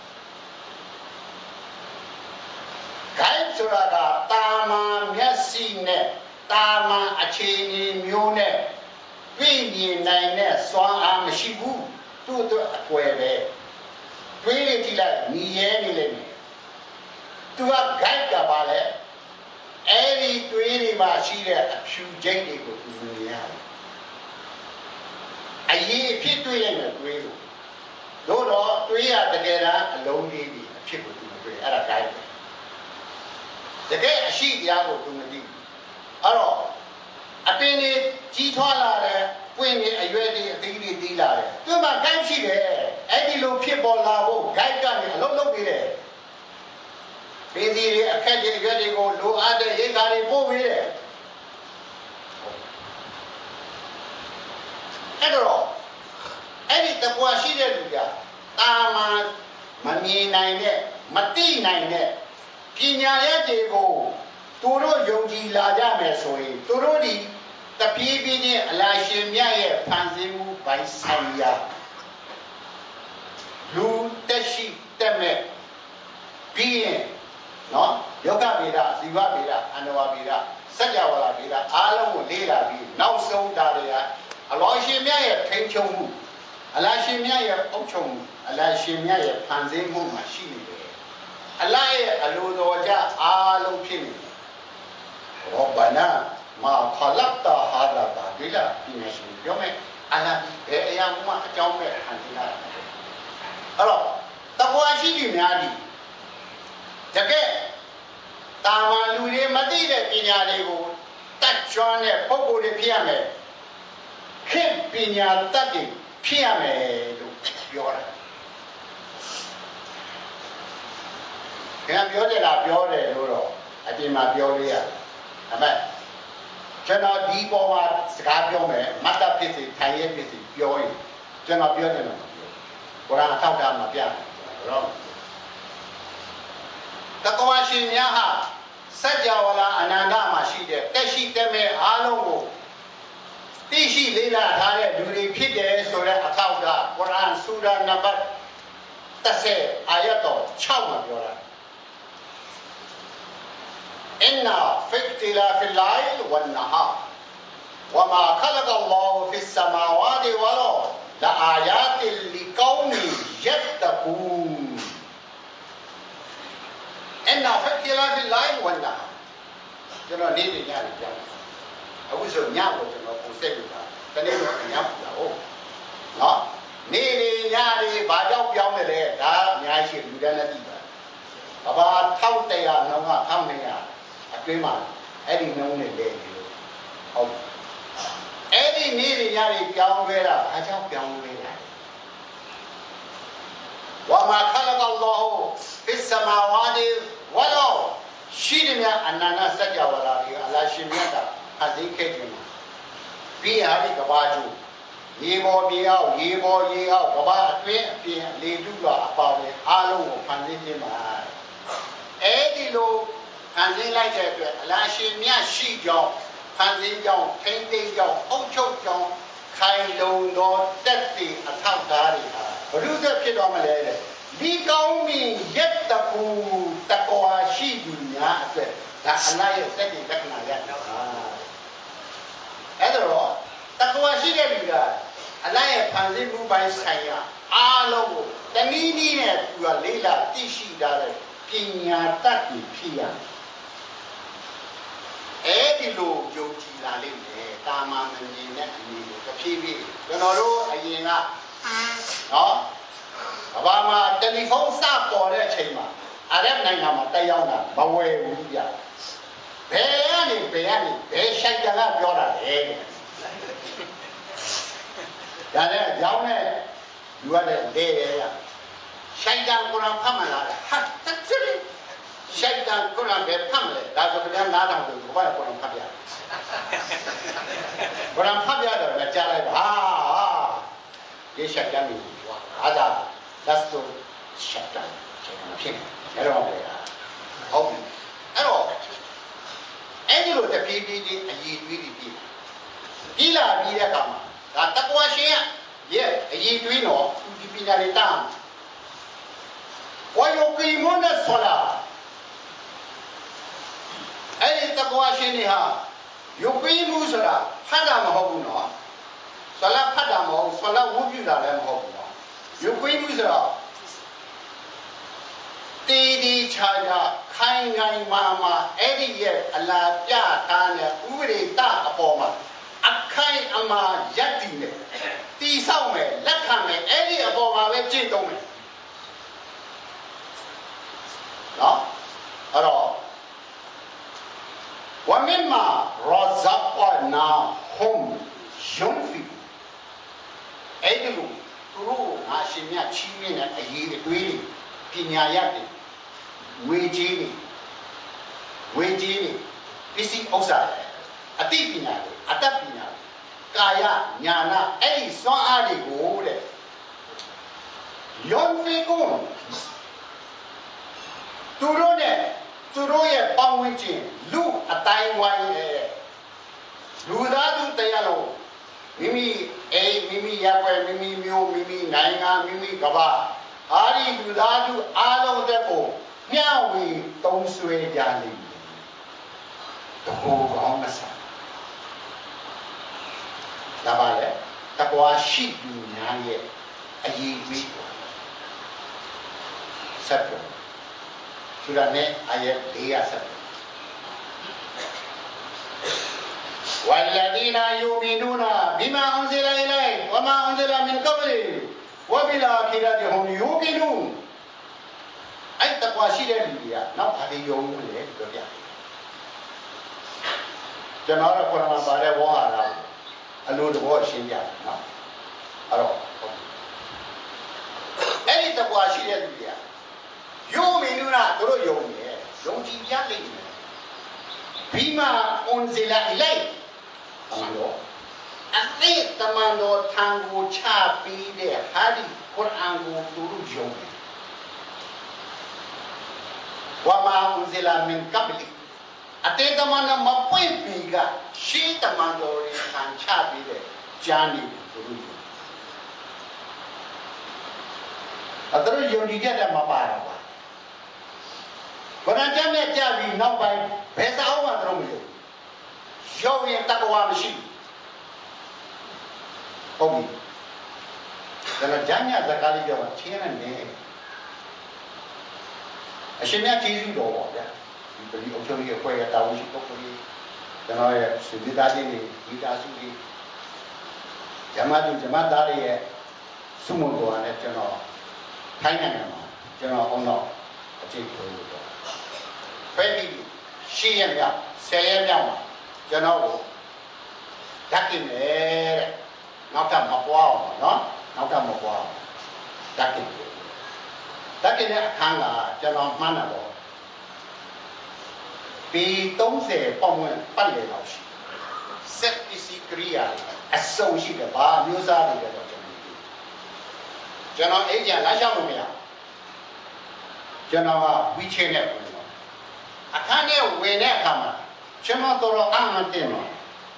guide ဆိုတာကတာမန်မျက်စိနဲ့တာမန်အခြေအနေမျိုးနဲ့တွေ့မြင်နိုင်တဲ့စွမ်းအားမရှိဘူးသူ့အတွက်အကွယ်ပဲတွေးနေကြည့်လိုက်ညီရဲနေလိမ့်မယ်သူက guide ကပါလေအဲ့ဒီတွေးတွေမှာရှိတဲ့အဖြူချိတ်တွေကိုသူမြင်ရတယ်ရေးဖြစ်တွေ့လိုက်မယ်တွေးလို့တော့တွေးရတကယ်တမ်းအလုံးလေးပြီးအဖြစ်ကိုသူမတွေ့အဲ့ဒါကိုင်းတကယ်အရှိတရားကိုသူမသိအဲ့တော့အပင်တွေကြီးထွားလာတယ်ပွင့်နေအရွယ်တွေအသီးတွေတီးလာတယ်သူမှကိုင်းရှိတယ်အဲ့ဒီလိုဖြစ်ပေါ်လာဖို့ဂိုက်ကနေအလုံးလုံးပေးတယ်ပင်စီတွေအခက်တွေအရွက်တွေကိုလိုအပ်တဲ့ရိတ်ခါတွေပို့ပေးတယ်အဲ့တော့အဲ့ဒီတကွာရှိတဲ့လူကတာမန်မမြင်နိုင်တဲ့မသိနိုင်တဲ့ပညာရက်တွေကိုသူတို့ယုံကြည်လာကြမယ်ဆိုရင်သူတို့ဒီတပြေးပြေးချင်းအလားရှင်မြတ်ရဲ့ဖန်ဆင်းမှုပိုင်ဆိုင်ရာလူတက်ရှိတက်မဲ့ပြီးရင်နော်ယောဂဗေဒဇီဝဗေဒအန္တဝဗေဒစัจ java ဗေဒအားလုံးကိုလေ့လာပြီးနောက်ဆုံးတာတွေကအလောရှင်မြတ်ရဲ့ထိန်ချုံမှုအလားရှင်မြတ်ရဲ့အုပ်ချုပ်မှုအလားရှင်မြတ်ရဲ့ဖန်ဆင်းမှုမှာရှိနေတယ်အလားရဲ့အလိုတော်ကြအားလုံးဖြစ်နေတယ်ဘောဘာနာမာခလပ်တာဟာဒါဘာဒီလာပြင်းရှင်ပြောမယ်အလားဘယ်အရာမှအကြောင်းမဲ့ဖန်ဆင်းလာတယ်အဲ့တော့တကွာရှိသူများဒီတကယ်တာမန်လူတွေမသိတဲ့ပညာတွေကိုတတ်ကျွမ်းတဲ့ပုဂ္ဂိုလ်တွေဖြစ်ရမယ်ခေတ်ပညာတတ်တွေဖြစ်ရမယ်လို့ပြောတာခင်ဗျာပြောကြတာပြောတယ်လို့တော့အပြင်မှာပြောလို့ရတယ်ဒါပေမဲ့ကျွန်တော်ဒီပေါ်မှာစကားပြောမယ်မတ်တပ်ဖြစ်စီထိုင်ရဲဖြစ်စီပြောရင်ကျွန်တော်ပြောတယ်လို့ကုရ်အာန်ထောက်တာမှာပြတယ်တော့တကွာရှင်များဟာစัจ java အနန္တမှာရှိတဲ့တက်ရှိတက်မဲ့အားလုံးကိုသိရှိလေ့လာထားတဲ့လူတွေဖြစ်တယ်ဆိုတဲ့အထောက်ကကုရ်အာန်ဆူရာနံပါတ်30အာယတ်တော်6မှာပြောတာအင်နာဖိကတီလာဖီလိုင်ဝန်နဟာဝမာခလကလ္လာဟူဖီဆမာဝါတီဝါလောလာအာယာတိလီကောမီယတ်တကူအင်နာဖိကတီလာဖီလိုင်ဝန်နဟာကျွန်တော်နေ့ညညပြောင်းအခုဆိုညကိုကျွန်တော်ပုံစံပြတာတနေ့တော့ညပူတာဟုတ်နော်နေ့ညတွေဘာကြောင့်ပြောင်းတယ်လဲဒါအများကြီးလူတန်းနဲ့သိပါဘာ1100နှုန်းက1200အတွင်းမှာအဲ့ဒီနှုန်းနဲ့လဲနေလို့ဟုတ်အဲ့ဒီနေ့ညတွေပြောင်းလဲတာဘာကြောင့်ပြောင်းလဲတာဝမာခလကလ္လာဟူဖစ်ဆမာဝါဒီဝလောရှိတယ်များအနန္တစัจ java တွေအလားရှင်မြတ်ကအသိခဲ့တယ်ပြီးရပြီကဘာကျူရေပေါ်ပြေအောင်ရေပေါ်ရေအောင်ကဘာအတွင်းအပြင်လေတုကအပေါင်းနဲ့အားလုံးကိုဖန်ဆင်းခြင်းပါအဲ့ဒီလိုဖန်ဆင်းလိုက်တဲ့အတွက်အလားရှင်မြတ်ရှိကြောင်းဖန်ဆင်းကြောင်းထိမ့်သိမ်းကြောင်းအုပ်ချုပ်ကြောင်းခိုင်လုံသောတက်တည်အထောက်အထားတွေဟာဘုရုသက်ဖြစ်တော်မလဲတဲ့ဒီကောင်းမြင်ရက်တကူတကွာရှိသူများအတွက်ဒါအလားရဲ့စက်တည်လက္ခဏာရတာအဲ့တော့တကွာရှိတဲ့လူကအလားရဲ့ဖန်ဆင်းမှုပိုင်းဆိုင်ရာအားလုံးကိုတနည်းနည်းနဲ့သူကလေးလာသိရှိတာတဲ့ပညာတတ်ပြီးဖြစ်ရအဲ့ဒီလိုယုံကြည်လာလိမ့်မယ်တာမန်မမြင်တဲ့အမြင်ကိုတစ်ဖြည်းဖြည်းကျွန်တော်တို့အရင်ကနော်ဘာမှတယ်လီဖုန်းစပေါ်တဲ့အချိန်မှာအာရဗ်နိုင်ငံမှာတက်ရောက်တာမဝယ်ဘူးပြဘယ်ကနေဘယ်ရှိုက်တန်ကပြောတာလဲဒါနဲ့ရောင်းတဲ့လူကလည်းလဲရရရှိုက်တန်ကုရ်အာန်ဖတ်မှလာတယ်ဟာတက်ချစ်ရှိုက်တန်ကုရ်အာန်ပဲဖတ်မလဲဒါဆိုကြနားထောင်တယ်ဘာလဲကုရ်အာန်ဖတ်ပြကုရ်အာန်ဖတ်ပြတော့လည်းကြားလိုက်ပါဒီရှိုက်တန်ကိုဟာဒါလက်စုပ်ရှိုက်တန်ဖြစ်အဲ့တော့ပဲဟုတ်ပြီအဲ့တော့အဲ့ဒီလိုတပြေးပြေးချင်းအည်တွေးပြီးပြီးလာပြီးတဲ့အခါမှာဒါတကွာရှင်ရဲ့အည်တွေးတော့ဒီပညာတွေတမ်းဝါယုကိမွန်နဲ့ဆောလာအဲ့ဒီတကွာရှင်တွေဟာယုကိမှုဆိုတာဖတ်တာမဟုတ်ဘူးနော်ဆောလာဖတ်တာမဟုတ်ဆောလာဝုပြုတာလည်းမဟုတ်ဘူးနော်ယုကိမှုဆိုတော့တီတီချာချာခိုင်ခိုင်မာမာအဲ့ဒီရဲ့အလားပြထားတဲ့ဥပဒေတအပေါ်မှာအခိုင်အမာယက်တည်နေတီးဆောင်မယ်လက်ခံမယ်အဲ့ဒီအပေါ်မှာပဲကြည့်သုံးမယ်နော်အဲ့တော့ဝမင်မာရာဇက်နာဟွမ်ယွန်ဖီအဲ့ဒီလိုသူတို့ငါရှင်မြတ်ချီးမြှင့်တဲ့အရေးအတွေးပညာရတဲ့ဝေကြီးတွေပစ္စည်းဥစ္စာအတိပညာတွေအတတ်ပညာတွေကာယညာနာအဲ့ဒီစွမ်းအားတွေကိုတဲ့ယွန်ဖီကွန်သူတို့ရဲ့ပတ်ဝန်းကျင်လူအတိုင်းဝိုင်းရဲ့လူသားသူတရားလုံးမိမိအိမ်မိမိရပ်ွယ်မိမိမျိုးမိမိနိုင်ငံမိမိကမ္ဘာအားဒီလူသားသူအားလုံးတဲ့ကိုမျှဝေသုံးဆွဲကြလိမ့်မယ်တဘောကောင်းမစားဒါပါလေတကွာရှိသူများရဲ့အရေးကြီးဆက်ပြောSurah An ayat 4 والذين يؤمنون بما أنزل إليك وما أنزل من قبلك وبالآخرة هم يوقنون أي تقوى شيء لله نعم هذه يوم له بقيا جنارا قرآن بارے وہ آ رہا ہے الود وہ شيء نعم أرو أي تقوى شيء لله يؤمنون ترى يوم جيبيا لين بما أنزل إليك تمانو أني تمانو تانغو شابي ده هذه قرآن ترى يوم وما أنزل من قبلك أتى تمانو ما بين بيجا شيء تمانو ريحان شابي ده جاني ترى يوم أترى يوم جيجا ده ما بارا Quran jamnya jadi nampai beza awam terus itu. Jauh yang takwa mesti. Oke. Kalau jamnya sekali jauh, cina ni. Asalnya cium doa ya. Beli option yang kau yang tahu sih kau beli. Jangan ya sudah tadi ni, kita sudah. Jamaah dari ya. Semua doa ni jangan. Tanya nama, jangan ono. Acik tu. ဖဲပြီးရှင်းရမြောက်10ရက်မြောက်မှာကျွန်တော်ကိုဓာတ်กินတယ်တဲ့နောက်ထပ်မပွားအောင်နော်နောက်ထပ်မပွားအောင်ဓာတ်กินတဲ့အခန်းကကျွန်တော်မှန်းတာတော့ปี30ပေါင်ဝင်ပတ်လေလောက်ရှိစက်ပစ္စည်းကရိယာအစုံရှိတယ်ဘာမျိုးစားတွေလဲတော့ကျွန်တော်အိမ်ကျန်လမ်းလျှောက်လို့မရကျွန်တော်ကဝီချဲနဲ့အခန်းထဲဝင်တဲ့အခါမှာကျွန်တော်တော်အမှန်တင်တော့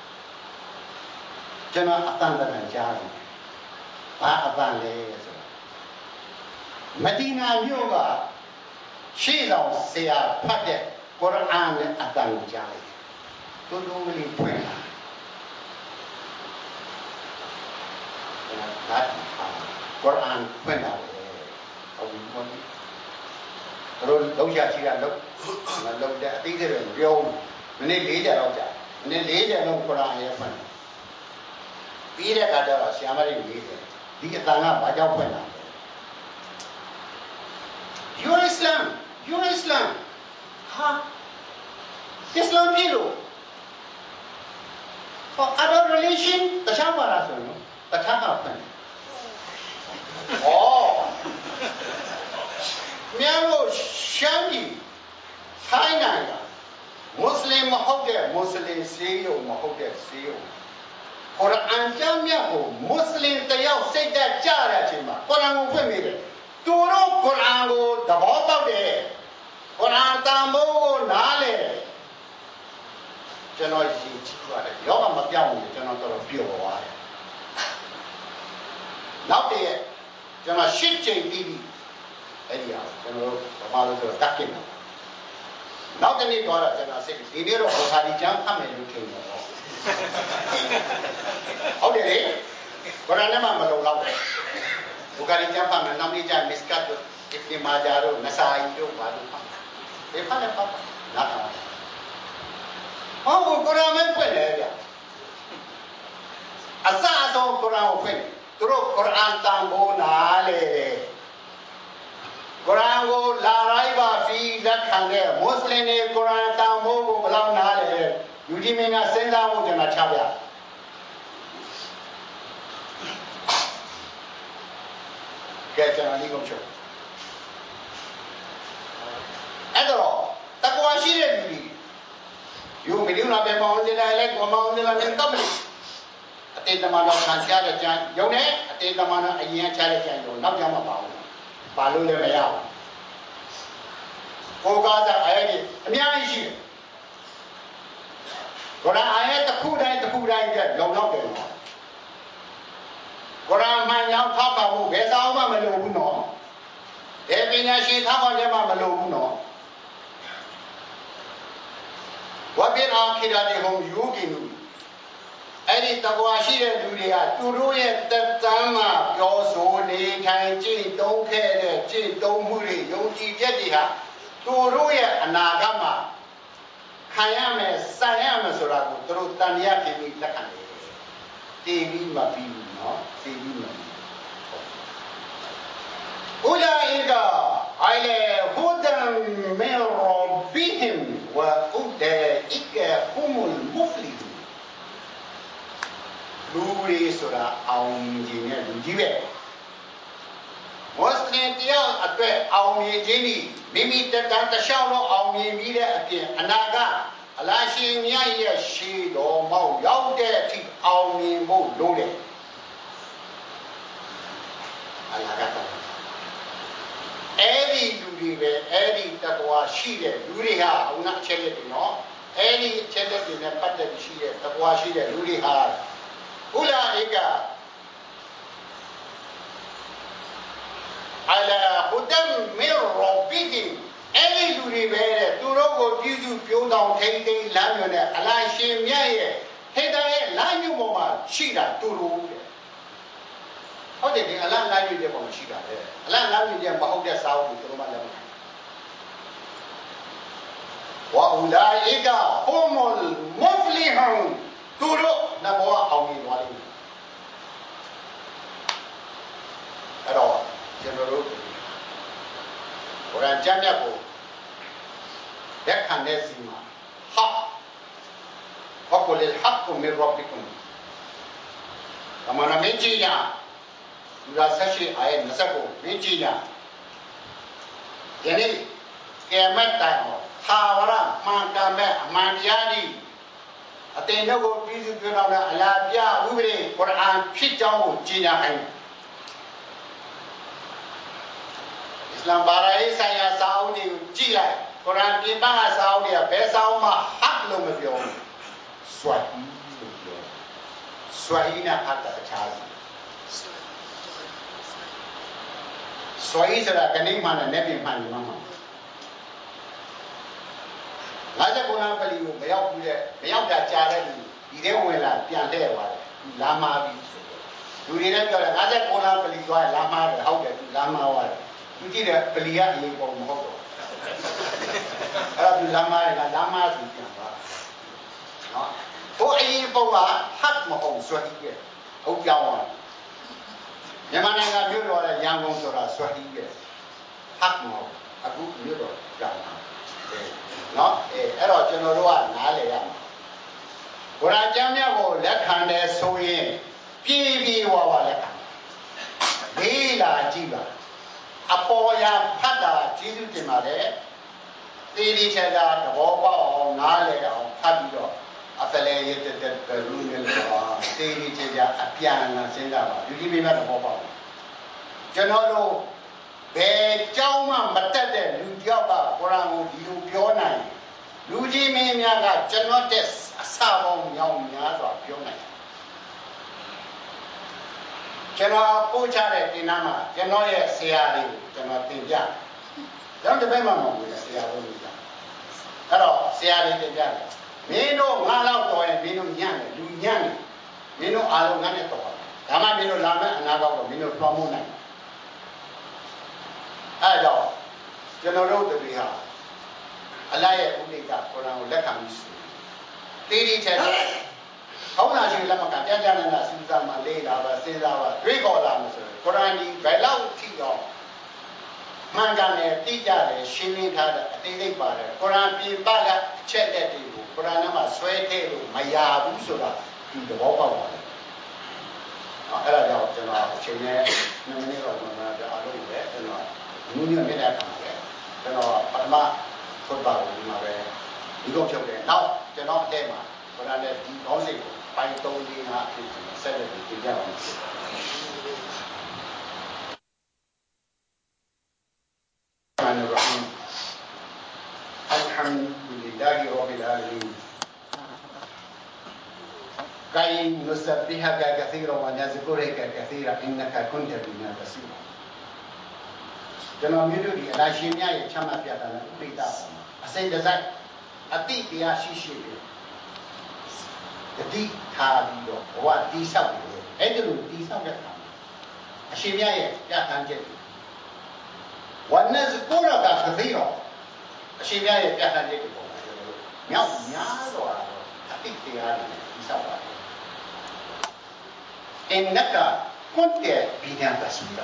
ကျွန်တော်အတန်တန်ကြားတယ်ဘာအတန်လဲဆိုတော့မဒီနာမြို့ကရှေ့ဆောင်ဆရာဖတ်တဲ့ကုရ်အာန်နဲ့အတန်ကိုကြားလိုက်တူတူလေးဖွင့်လာဒါကုရ်အာန်ဖွင့်လာတယ်ဟုတ်ပြီပေါ့တို့လောက်ရရှိတာလောက်တဲ့အသေးသေးပဲပြောမိနစ်40လောက်ကြာမိနစ်40လောက်ကုရ်အာန်ရဲ့ဖွင့်ပြီးတဲ့အခါကျတော့ဆရာမတွေရေးတယ်ဒီအတန်ကဘာကြောင့်ဖွင့်လာလဲ Your Islam ဟာIslam ပြည်လို့ for other religion တခြားပါလားဆိုရင်တခြားကဖွင့်များလို့ရှမ်းပြည်ထိုင်းနိုင်ငံမွတ်စလင်မဟုတ်တဲ့မွတ်စလင်ဆေးရုံမဟုတ်တဲ့ဆေးရုံကုရ်အာန်ကျမ်းမြတ်ကိုမွတ်စလင်တယောက်စိတ်သက်ကြတဲ့အချိန်မှာကုရ်အာန်ကိုဖွင့်မိတယ်သူတို့ကုရ်အာန်ကိုသဘောပေါက်တယ်ကုရ်အာန်တန်ဖိုးကိုနားလေကျွန်တော်ရည်ကြည့်ရတယ်ယောဂမပြောင်းဘူးကျွန်တော်တော်ပျော်သွားတယ်နောက်တည်းကျွန်တော်ရှစ်ချိန်ပြီးပြီအဲ့ဒီအောင်ကျွန်တော်တို့ဘာမှလို့ဆိုတော့တက်กินတယ်နောက်တနေ့တော့ကျွန်တော်စိတ်ဒီနေ့တော့ဘောခါဒီကျမ်းဖတ်မယ်လို့ထင်တယ်ဟုတ်တယ်လေဘရနဲ့မှမလုံလောက်ဘူးဘောခါဒီကျမ်းဖတ်မယ်နောက်နေ့ကျမစ္စကတ်တို့ဒီမာဂျာတို့နဆာအီတို့ဘာလို့ဖတ်ဒီဖတ်လည်းဖတ်နားထောင်ဟောကုရ်အာန်မဲ့ဖွင့်တယ်ဗျအစအဆုံးကုရ်အာန်ကိုဖွင့်သူတို့ကုရ်အာန်တန်ဖိုးနားလေတယ်ကုရ်အာန်ကိုလာလိုက်ပါဖီလက်ခံတဲ့မွတ်စလင်တွေကုရ်အာန်တန်ဖိုးကိုဘယ်လောက်နားလေတယ်လူကြီးမင်းများစဉ်းစားဖို့ကျွန်တော်ချပြကဲကျွန်တော်ဒီကုန်ချုပ်အဲ့တော့တကွာရှိတဲ့လူကြီးယူမီဒီနာပဲမောင်းနေလိုက်ကိုမောင်းနေလိုက်တော့အတေတမတော်ခံချတဲ့ကြံယုံနေအတေတမတော်အရင်ချတဲ့ကြံယုံနောက်ကြမှာပါဘူးပါလို့လည်းမရဘူးကိုကားစားအဲ့ဒီအများကြီးရှိတယ်ကုရ်အာန်အာယတ်တစ်ခုတိုင်းတစ်ခုတိုင်းကျလုံလောက်တယ်နော်ကုရ်အာန်မှန်ကြောင်းထောက်ပါဖို့ဘယ်စာအုပ်မှမလိုဘူးနော်ဘယ်ပညာရှင်ထောက်ပါလည်းမလိုဘူးနော်ဝဘင်အာခိရာတေဟွန်ယူကီနူအဲ့ဒီတကွာရှိတဲ့လူတွေကသူတို့ရဲ့သက်တမ်းမှာပြောဆိုနေထိုင်ကြည်တုံးခဲ့တဲ့ကြည်တုံးမှုတွေယုံကြည်ချက်တွေဟာသူတို့ရဲ့အနာဂတ်မှာခံရမယ်ဆိုင်ရမယ်ဆိုတာကိုသူတို့တန်တရားဖြစ်ပြီးလက်ခံတယ်တည်ပြီးမပြီးဘူးနော်တည်ပြီးမပြီးဥလာအီကာအိုင်လေဟူဒန်မင်ရောဘီဟင်ဝဥဒေအီကာဟူမုလ်မူဖလီလူတွေဆိုတာအောင်မြင်ခြင်းနဲ့လူကြီးပဲမွတ်စလင်တရားအတွက်အောင်မြင်ခြင်းဤမိမိတတန်တလျှောက်တော့အောင်မြင်ပြီးတဲ့အပြင်အနာကအလရှိမြတ်ရဲ့ရှေးတော်မောက်ရောက်တဲ့အထိအောင်မြင်ဖို့လိုတယ်အနာကတော့အဲ့ဒီလူတွေပဲအဲ့ဒီတကွာရှိတဲ့လူတွေဟာအုံနာအချက်လက်တွေနော်အဲ့ဒီအချက်လက်တွေနဲ့ပတ်သက်ရှိတဲ့တကွာရှိတဲ့လူတွေဟာဥလာဧကအလာဟူဒမ်မီရောဘီဟင်အဲ့ဒီလူတွေပဲတဲ့သူတို့ကိုပြုစုပြောင်းတောင်ထိမ့်သိမ်းလမ်းမျိုးနဲ့အလာရှင်မြတ်ရဲ့ဟိဒါရဲ့လမ်းမျိုးပေါ်မှာရှိတာသူတို့တဲ့ဟုတ်တယ်ဒီအလာလမ်းမျိုးပေါ်မှာရှိတာလေအလာလမ်းမျိုးမဟုတ်တဲ့စာအုပ်ကိုသူတို့မှလက်မခံဝါဥလာဧကဟူမုလ်မူဖလီဟွန်သူတို့နဘောအောင်မြင်သွားလိမ့်မယ်အဲ့တော့ကျွန်တော်တို့ကုရ်အာန်ကျမ်းမြတ်ကိုလက်ခံတဲ့စီမှာဟာဝကုလ်ဟက်ကုမင်ရဘ်ဘီကုမ်ကမနာမင်းကြီးညာလူသားဆက်ရှိအာယတ်20ကိုမင်းကြီးညာယနေ့ကဲမတ်တိုင်ဟောသာဝရမှန်ကန်မဲ့အမှန်တရားဒီအတင်တို့ကိုပြည်စုပြောင်းတဲ့အလားပြဝိပရိကုရ်အာန်ဖြစ်ကြောင်းကိုကြီးညာခိုင်းတယ်အစ္စလာမ်ဘာသာရေးဆိုင်ရာစာအုပ်တွေကိုကြည့်လိုက်ကုရ်အာန်ပြင်ပကစာအုပ်တွေကဘယ်စာအုပ်မှဟတ်လို့မပြောဘူးဆွာဟီလို့ပြောဆွာဟီနဲ့ဟတ်တာအခြားစီဆွာဟီဆိုတာကနေမှနဲ့နေပြင်မှနေမှာ59လမ်းပလီကိုမရောက်ဘူးတဲ့မရောက်တာကြားတဲ့လူဒီထဲဝင်လာပြန်လှည့်သွားတယ်သူလာမာပြီးဆိုတော့လူတွေလည်းပြောတယ်59လမ်းပလီသွားလာမာတယ်ဟုတ်တယ်သူလာမာသွားတယ်သူကြည့်တယ်ပလီကအရင်ပုံမဟုတ်တော့အဲ့ဒါသူလာမာတယ်လာမာဆိုပြန်သွားနော်ဟိုအရင်ပုံကဟတ်မဟုတ်ဆွဟီရဲ့ဟုတ်ပြောင်းသွားမြန်မာနိုင်ငံမြို့တော်ရဲ့ရန်ကုန်ဆိုတာဆွဟီရဲ့ဟတ်မဟုတ်အခုမြို့တော်ပြောင်းသွားနော်အဲ့တော့ကျွန်တော်တို့ကနားလည်ရမှာကုရ်အာန်ကျမ်းမြတ်ကိုလက်ခံတယ်ဆိုရင်ပြေးပြေးဝါဝါလက်ခံလေးလာကြည့်ပါအပေါ်ရဖတ်တာကျေးဇူးတင်ပါတယ်တေးလေးချက်တာသဘောပေါက်အောင်နားလည်အောင်ဖတ်ပြီးတော့အဖလဲရတဲ့ဘလူးနဲ့တော့တေးလေးချက်ကြအပြန်လာစဉ်းစားပါလူကြီးမိမသဘောပေါက်ကျွန်တော်တို့ဘယ်ကြောင်းမှမတက်တဲ့လူကြောက်ကကုရ်အာန်ကိုဒီလိုပြောနိုင်လူကြီးမင်းများကကျွန်တော်တဲ့အစပေါင်းမြောင်များစွာပြောနိုင်ကျွန်တော်ပို့ချတဲ့တင်နာမှာကျွန်တော်ရဲ့ဆရာတွေကိုကျွန်တော်သင်ပြကျွန်တော်တပည့်မှမဟုတ်ဘူးဆရာတို့ကအဲ့တော့ဆရာတွေသင်ပြတယ်မင်းတို့ငါလောက်တော်ရင်မင်းတို့ညံ့တယ်လူညံ့တယ်မင်းတို့အားလုံးငါနဲ့တော်တယ်ဒါမှမင်းတို့လာမယ့်အနာဂတ်ကိုမင်းတို့လွှမ်းမိုးနိုင်အဲ့တော့ကျွန်တော်တို့တပည့်ဟာအလ္လာဟ်ရဲ့ဥဒိကကုရ်အာန်ကိုလက်ခံပြီးဆိုတေးသေးချာခေါင်းသာရှိလက်မကပြကြနေတာစူးစမ်းမှလေးလာပါစဉ်းစားပါတွေးခေါ်လာမှာဆိုရင်ကုရ်အာန်ဒီဘယ်လောက်ထိတော့မှန်ကန်တယ်သိကြတယ်ရှင်းလင်းထားတဲ့အသေးစိတ်ပါတယ်ကုရ်အာန်ပြင်ပကအချက်လက်တွေကိုကုရ်အာန်ထဲမှာဆွဲထည့်လို့မရဘူးဆိုတာဒီသဘောပေါက်ပါတယ်အဲ့ဒါကြောင့်ကျွန်တော်အချိန်နဲ့2မိနစ်တော့ကျွန်တော်ပြအားလုံးပဲကျွန်တော်နည်းနည်းမြင်တဲ့အခါမှာလည်းကျွန်တော်ပထမဖွင့်ပါလို့ဒီမှာပဲဒီကုတ်ချုပ်တယ်နောက်ကျွန်တော်အထဲမှာကုရ်အာန်ရဲ့ဒီခေါင်းစဉ်ကိုပိုင်း3 4 5အဖြစ်ဆက်လက်ပြီးပြင်ပြအောင်Alhamdulillahi Rabbil Alamin Kay nusabbihaka kathiran wa nazkuraka kathiran innaka kunta bina basira ကျွန်တော်မျိုးတို့ဒီအလားရှင်များရဲ့ချမ်းသာပြတာနဲ့ဥပိ္ပတာပေါ်မှာအစိမ့်တစိုက်အတိတရားရှိရှိပြီးတတိထားပြီးတော့ဘဝတိဆောက်တယ်အဲ့ဒီလိုတိဆောက်တဲ့အခါမှာအရှင်မြတ်ရဲ့ပြဋ္ဌာန်းချက်တွေဝနဇကိုရကသတိရောအရှင်မြတ်ရဲ့ပြဋ္ဌာန်းချက်တွေပေါ်မှာကျွန်တော်တို့မြောက်များစွာအတိတရားတွေတိဆောက်ပါတယ်အင်နကကွတ်တဲ့ဘီဒံပစီရာ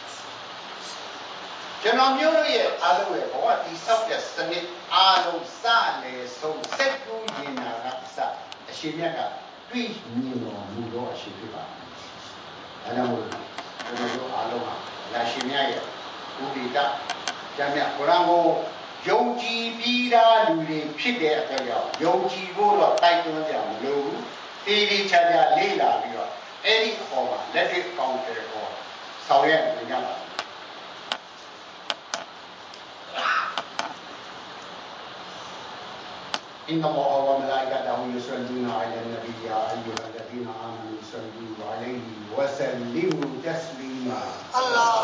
ကျွန်တော်မျိုးတို့ရဲ့အားလုံးရဲ့ဘဝတိဆောက်တဲ့စနစ်အားလုံးစလေဆုံးစက်ကူးရင်နာကအစအရှင်မြတ်ကတွေ့မြင်တော်မူသောအရှင်ဖြစ်ပါတယ်။ဒါကြောင့်မို့ကျွန်တော်တို့အားလုံးဟာအရှင်မြတ်ရဲ့ဥပိ္ပဒကျမ်းမြတ်ကုရ်အာန်ကိုယုံကြည်ပြီးသားလူတွေဖြစ်တဲ့အတွက်ကြောင့်ယုံကြည်ဖို့တော့တိုက်တွန်းကြမလို့ဘူး။တေးသေးချာချာလေ့လာပြီးတော့အဲ့ဒီအပေါ်မှာလက်တွေ့ကောင်းတဲ့ပေါ်ဆောင်ရွက်နေကြပါإن الله وملائكته يصلون على النبي يا أيها الذين آمنوا صلوا عليه وسلموا تسليما الله